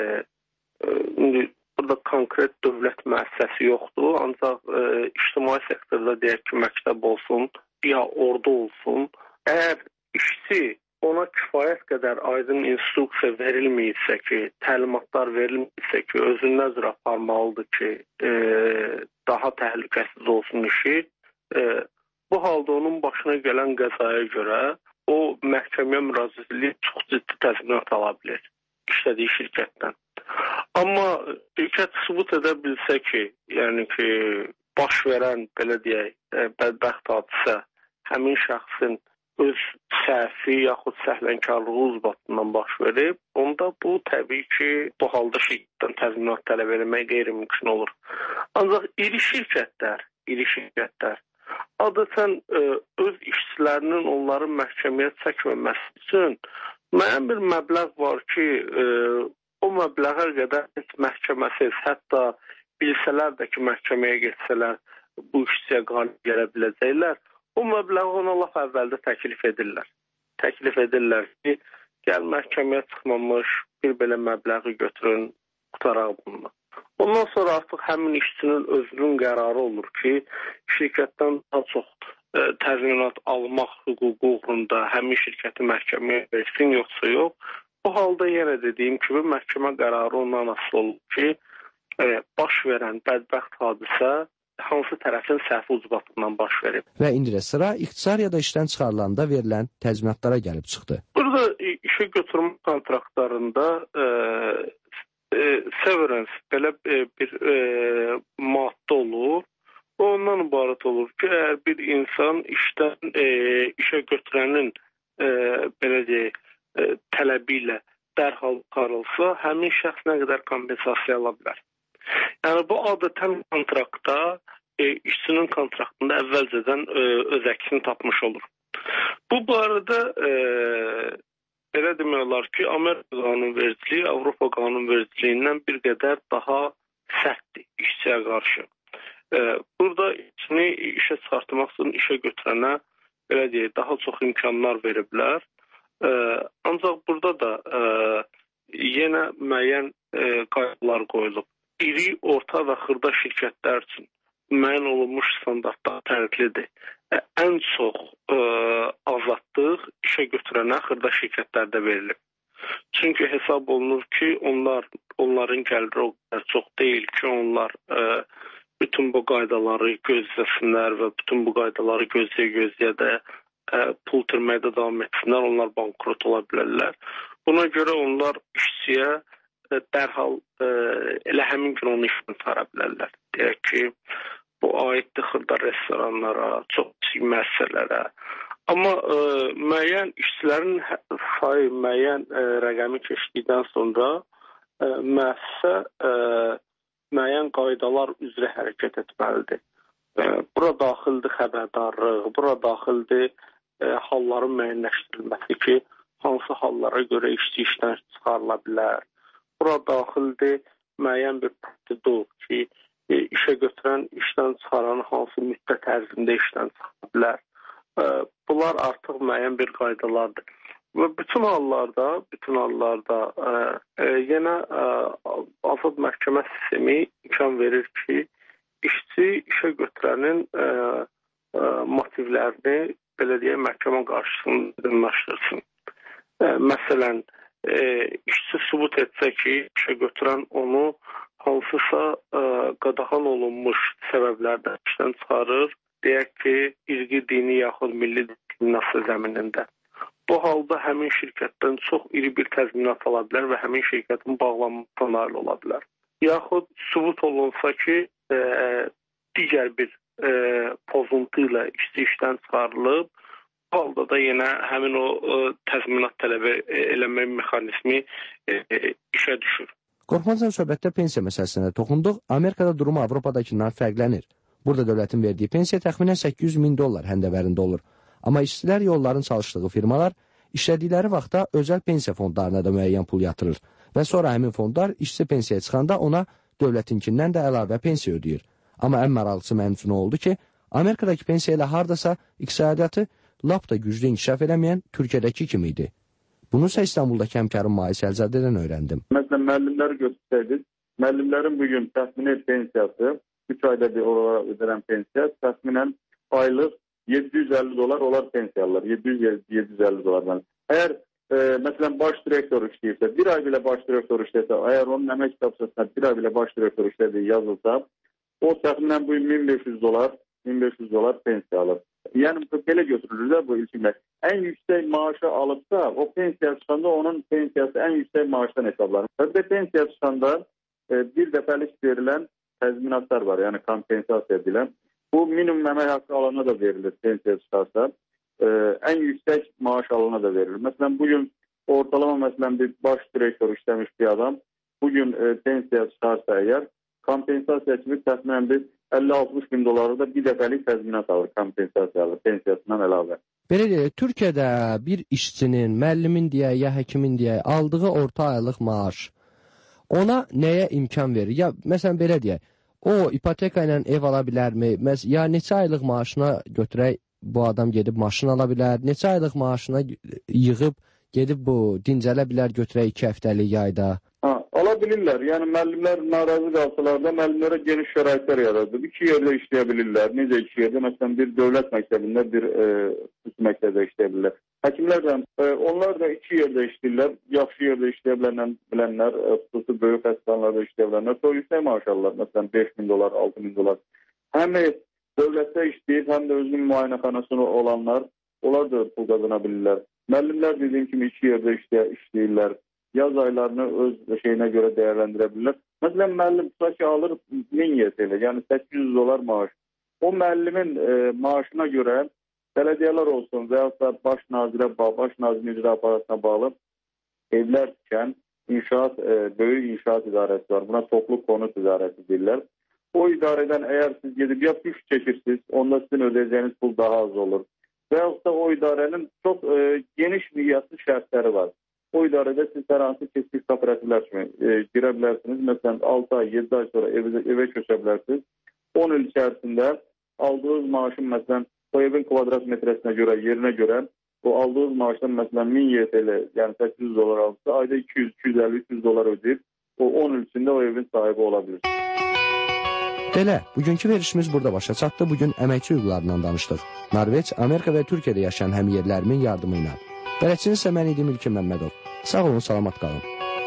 e, burada konkret dövlət müəssisəsi yoxdur, ancaq e, ictimai sektorda deyək ki, məktəb olsun, ya ordu olsun, əgər işçi ona kifayət qədər aydın instruksiya verilməyirsə ki, təlimatlar verilməyirsə ki, özünü nəzər aparmalıdır ki, e, daha təhlükəsiz olsun işi, e, bu halda onun başına gələn qəzaya görə o məhkəməyə müraciət edib çox ciddi təzminat ala bilir işlədiyi şirkətdən. Amma şirkət sübut edə bilsə ki, yəni ki, baş verən, belə deyək, e, bədbəxt hadisə həmin şəxsin öz səhvi yaxud səhlənkarlığı ucbatından baş verib, onda bu təbii ki, bu halda şirkətdən təzminat tələb etmək qeyri-mümkün olur. Ancaq iri şirkətlər, iri şirkətlər adətən ə, öz işçilərinin onları məhkəməyə çəkməməsi üçün müəyyən bir məbləğ var ki, ə, o məbləğə qədər heç məhkəməsiz, hətta bilsələr də ki, məhkəməyə getsələr bu işçiyə qalib gələ biləcəklər, o məbləği ona laf əvvəldə təklif edirlər. Təklif edirlər ki, gəl məhkəməyə çıxmamış bir belə məbləği götürün, qutaraq bununla. Ondan sonra artıq həmin işçinin özünün qərarı olur ki, şirkətdən daha çox e, təzminat almaq hüququ uğrunda həmin şirkəti məhkəməyə versin, yoxsa yox. Bu halda yenə dediyim kimi məhkəmə qərarı ondan asılı olur ki, e, baş verən bədbəxt hadisə hansı tərəfin səhvi ucbatından baş verib. Və indi də sıra ixtisar ya da işdən çıxarılanda verilən təzminatlara gəlib çıxdı. Burada işə götürmə kontraktlarında e, e, severance belə e, bir e, maddə olur. Ondan ibarət olur ki, əgər bir insan işdən e, işə götürənin e, belə deyək, e, tələbi ilə dərhal çıxarılsa, həmin şəxs nə qədər kompensasiya ala bilər. Yəni bu adətən kontraktda, e, işçinin kontraktında əvvəlcədən e, öz əksini tapmış olur. Bu barədə e, belə demək olar ki, Amerika qanunvericiliyi Avropa qanunvericiliyindən bir qədər daha sərtdir işçiyə qarşı. E, burada işçini işə çıxartmaq üçün işə götürənə belə deyək, daha çox imkanlar veriblər. E, ancaq burada da e, yenə müəyyən e, qaydalar qoyulub. İri, orta və xırda şirkətlər üçün müəyyən olunmuş standartlar fərqlidir. Ən çox ə, azadlıq işə götürənə xırda şirkətlərdə verilir. Çünki hesab olunur ki, onlar onların gəliri o qədər çox deyil ki, onlar ə, bütün bu qaydaları gözləsinlər və bütün bu qaydaları gözləyə-gözləyə də ə, pul itirməkdə davam etsinlər, onlar bankrot ola bilərlər. Buna görə onlar işçiyə dərhal ə, elə həmin gün onu işdən çıxara bilərlər. Deyək ki, bu aiddir xırda restoranlara, çox kiçik müəssisələrə. Amma ə, müəyyən işçilərin sayı müəyyən ə, rəqəmi keçdikdən sonra ə, müəssisə ə, müəyyən qaydalar üzrə hərəkət etməlidir. Ə, bura daxildir xəbərdarlıq, bura daxildir ə, halların müəyyənləşdirilməsi ki, hansı hallara görə işçi işdən çıxarıla bilər. Bura daxildir müəyyən bir prosedur ki, e, işə götürən işdən çıxaran hansı müddət ərzində işdən çıxa bilər. E, bunlar artıq müəyyən bir qaydalardır. Və bütün hallarda, bütün hallarda e, e, yenə e, azad məhkəmə sistemi imkan verir ki, işçi işə götürənin e, e, motivlərini belə deyək, məhkəmə qarşısında aydınlaşdırsın. E, məsələn, E, işçi sübut etsə ki, işə götürən onu hansısa e, qadağan olunmuş səbəblərdən işdən çıxarır, deyək ki, irqi, dini yaxud milli diskriminasiya zəminində. Bu halda həmin şirkətdən çox iri bir təzminat ala bilər və həmin şirkətin bağlanmasına nail ola bilər. Yaxud sübut olunsa ki, e, digər bir e, pozuntu ilə işçi işdən çıxarılıb, bu halda da yenə həmin o e, təzminat tələbi eləmə mexanizmi e, e, işə düşür. Qorxmazdan söhbətdə pensiya məsələsinə toxunduq. Amerikada durumu Avropadakından fərqlənir. Burada dövlətin verdiyi pensiya təxminən səkkiz yüz min dollar həndəvərində olur. Amma işçilər yolların çalışdığı firmalar işlədikləri vaxtda özəl pensiya fondlarına da müəyyən pul yatırır və sonra həmin fondlar işçi pensiyaya çıxanda ona dövlətinkindən də əlavə pensiya ödəyir. Amma ən maraqlısı mənim üçün oldu ki, Amerikadakı pensiya ilə hardasa iqtisadiyyatı lap da güclü inkişaf eləməyən Türkiyədəki kimi idi. Bunu isə İstanbuldakı həmkarım Mais Əlzadədən öyrəndim. Məsələn, müəllimləri götürsəydik, müəllimlərin bugün təxmini pensiyası, üç ayda bir oralara ödənən pensiya təxminən aylıq yeddi yüz əlli dolar olar pensiyalar. yeddi yüz yeddi yüz əlli dolardan. Əgər e, məsələn baş direktor işləyirsə, bir ay belə baş direktor işləyirsə, əgər onun əmək kitabçasına bir ay belə baş direktor işlədiyi yazılsa, o təxminən bu min beş yüz dolar, min beş yüz dolar pensiya alır. Yəni belə götürülür bu ilkimlər. Ən yüksək maaşı alıbsa, o pensiya çıxanda onun pensiyası ən yüksək maaşdan hesablanır. Və pensiya çıxanda e, bir dəfəlik verilən təzminatlar var, yəni kompensasiya edilən. Bu minimum əmək haqqı alana da verilir pensiya çıxarsa, e, ən yüksək maaş alana da verilir. Məsələn, bugün ortalama məsələn bir baş direktor işləmiş bir adam, bugün e, pensiya çıxarsa əgər, kompensasiya kimi təxminən bir əlli altmış min doları da bir dəfəlik təzminat alır, kompensasiya alır, pensiyasından əlavə. Belə deyək, Türkiyədə bir işçinin, müəllimin deyək, ya həkimin deyək, aldığı orta aylıq maaş ona nəyə imkan verir? Ya, məsələn, belə deyək, o ipoteka ilə ev ala bilərmi? Ya neçə aylıq maaşına götürək bu adam gedib maşın ala bilər? Neçə aylıq maaşına yığıb gedib bu dincələ bilər götürək iki həftəlik yayda? Ha, ala bilirlər. Yəni müəllimlər narazı qalsalar da müəllimlərə geniş şəraitlər yaradır. İki yerdə işləyə bilirlər. Necə iki yerdə? Məsələn, bir dövlət məktəbində, bir e, xüsusi məktəbdə işləyə bilirlər. Həkimlər də, e, onlar da iki yerdə işləyirlər. Yaxşı yerdə işləyə bilənlər, bilənlər, e, xüsusi böyük xəstəxanalarda işləyə bilənlər. Çox yüksək maaş alırlar. Məsələn, beş min dolar, altı min dolar. Həm dövlətdə işləyib, həm də özünün müayinəxanasını olanlar, onlar da pul qazana bilirlər. Müəllimlər dediyim kimi iki yerdə işləyə, işləyirlər. Yaz aylarını öz şeyinə görə dəyərləndirə bilirlər. Məsələn, müəllim tutaq ki, alır min Y T L, yəni səkkiz yüz dolar maaş. O müəllimin e, maaşına görə bələdiyyələr olsun və yaxud da baş nazirə bağlı, baş nazirin icra aparatına bağlı evlər tikən inşaat, e, böyük inşaat idarəsi var. Buna toplu konut idarəsi deyirlər. O idarədən əgər siz gedib ya püş çəkirsiniz, onda sizin ödəyəcəyiniz pul daha az olur. Və yaxud da o idarənin çox e, geniş miqyaslı şərtləri var. O idarədə siz hər hansı keçmiş kooperativlər kimi e, girə bilərsiniz. Məsələn, altı ay, yeddi ay sonra evə, evə köçə bilərsiniz. on il içərisində aldığınız maaşın, məsələn, o evin kvadrat metresinə görə, yerinə görə, o aldığınız maaşdan, məsələn, min Y T L, yəni səkkiz yüz dolar alırsa, ayda iki yüz, iki yüz əlli, üç yüz dolar ödəyib, o on il içində o evin sahibi ola bilir. Belə, bugünkü verişimiz burada başa çatdı. Bugün əməkçi hüquqlarından danışdıq. Norveç, Amerika və Türkiyədə yaşayan həmyerlərimin yardımı ilə. Bələdçiniz isə mən idim İlkin Məmmədov. Sağ olun, salamat qalın.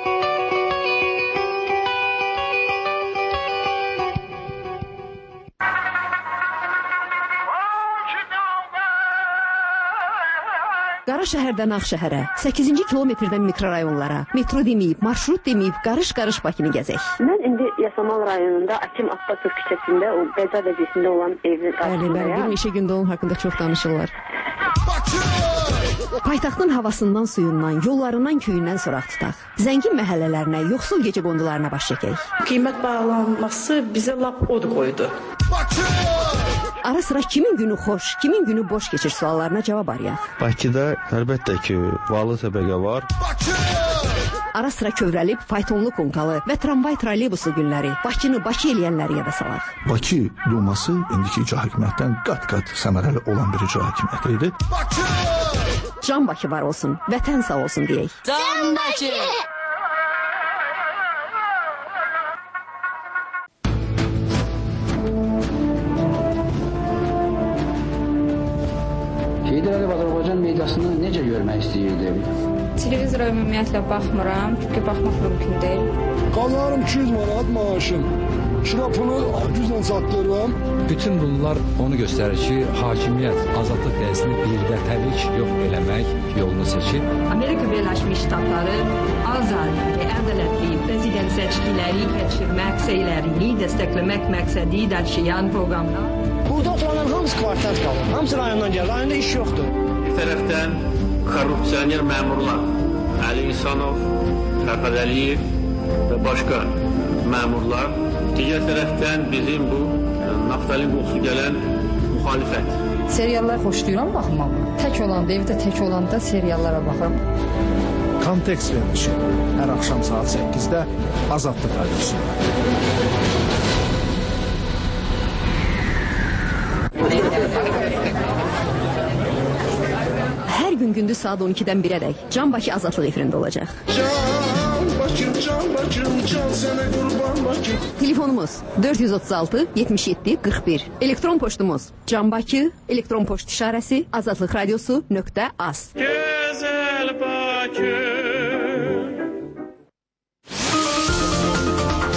Qara şəhərdən Ağşəhərə, səkkizinci kilometrdən mikrorayonlara, metro deməyib, marşrut deməyib, qarış-qarış Bakını gəzək. Mən indi Yasamal rayonunda Akim Abbasov küçəsində, o Bəza vəziyətində olan evin qarşısındayam. Bəli, bəli, bir Meşə Gündoğan haqqında çox danışırlar. Paytaxtın havasından, suyundan, yollarından, köyündən soraq tutaq. Zəngin məhəllələrinə, yoxsul gecə qondularına baş çəkək. Qiymət bağlanması bizə lap od qoydu. Ara sıra kimin günü xoş, kimin günü boş keçir suallarına cavab arayaq. Bakıda əlbəttə ki, varlı təbəqə var. Ara sıra kövrəlib, faytonlu konkalı və tramvay trolleybusu günləri, Bakını Bakı eləyənləri yada salaq. Bakı Duması indiki icra hakimiyyətdən qat-qat səmərəli olan bir icra hakimiyyəti idi. Can Bakı var olsun, vətən sağ olsun deyək. Can Bakı! Heydər Əliyev Azərbaycan mediasını necə görmək istəyirdi? Televizora ümumiyyətlə baxmıram, çünki baxmaq mümkün deyil. Qazanırım iki yüz manat maaşım. Kira pulu güclə çatdırıram. Bütün bunlar onu göstərir ki, hakimiyyət azadlıq dəyəsini birdəfəlik yox eləmək yolunu seçir. Amerika Birləşmiş Ştatları azad və ədalətli prezident seçkiləri keçirmək səylərini dəstəkləmək məqsədi daşıyan proqramlar. Burada oturanların hamısı kvartat qalır. Hamısı rayondan gəlir. Rayonda iş yoxdur. Bir tərəfdən korrupsioner məmurlar Əli İhsanov, Fərhad Əliyev və başqa məmurlar. Digər tərəfdən bizim bu naftalin qoxusu gələn müxalifət. Seriallar xoşlayıram baxmağı. Tək olanda, evdə tək olanda seriallara baxıram. Kontekst verilişi hər axşam saat səkkizdə Azadlıq Radiosunda. Hər gün gündüz saat on ikidən birədək Can Bakı Azadlıq efirində olacaq. Can Bakım, Can Bakım, Can sənə qurban Bakım. Telefonumuz dörd yüz otuz altı yetmiş yeddi qırx bir. Elektron poçtumuz canbakı, elektron poçt işarəsi azadlıqradiosu nöqtə az. Gözəl Bakı.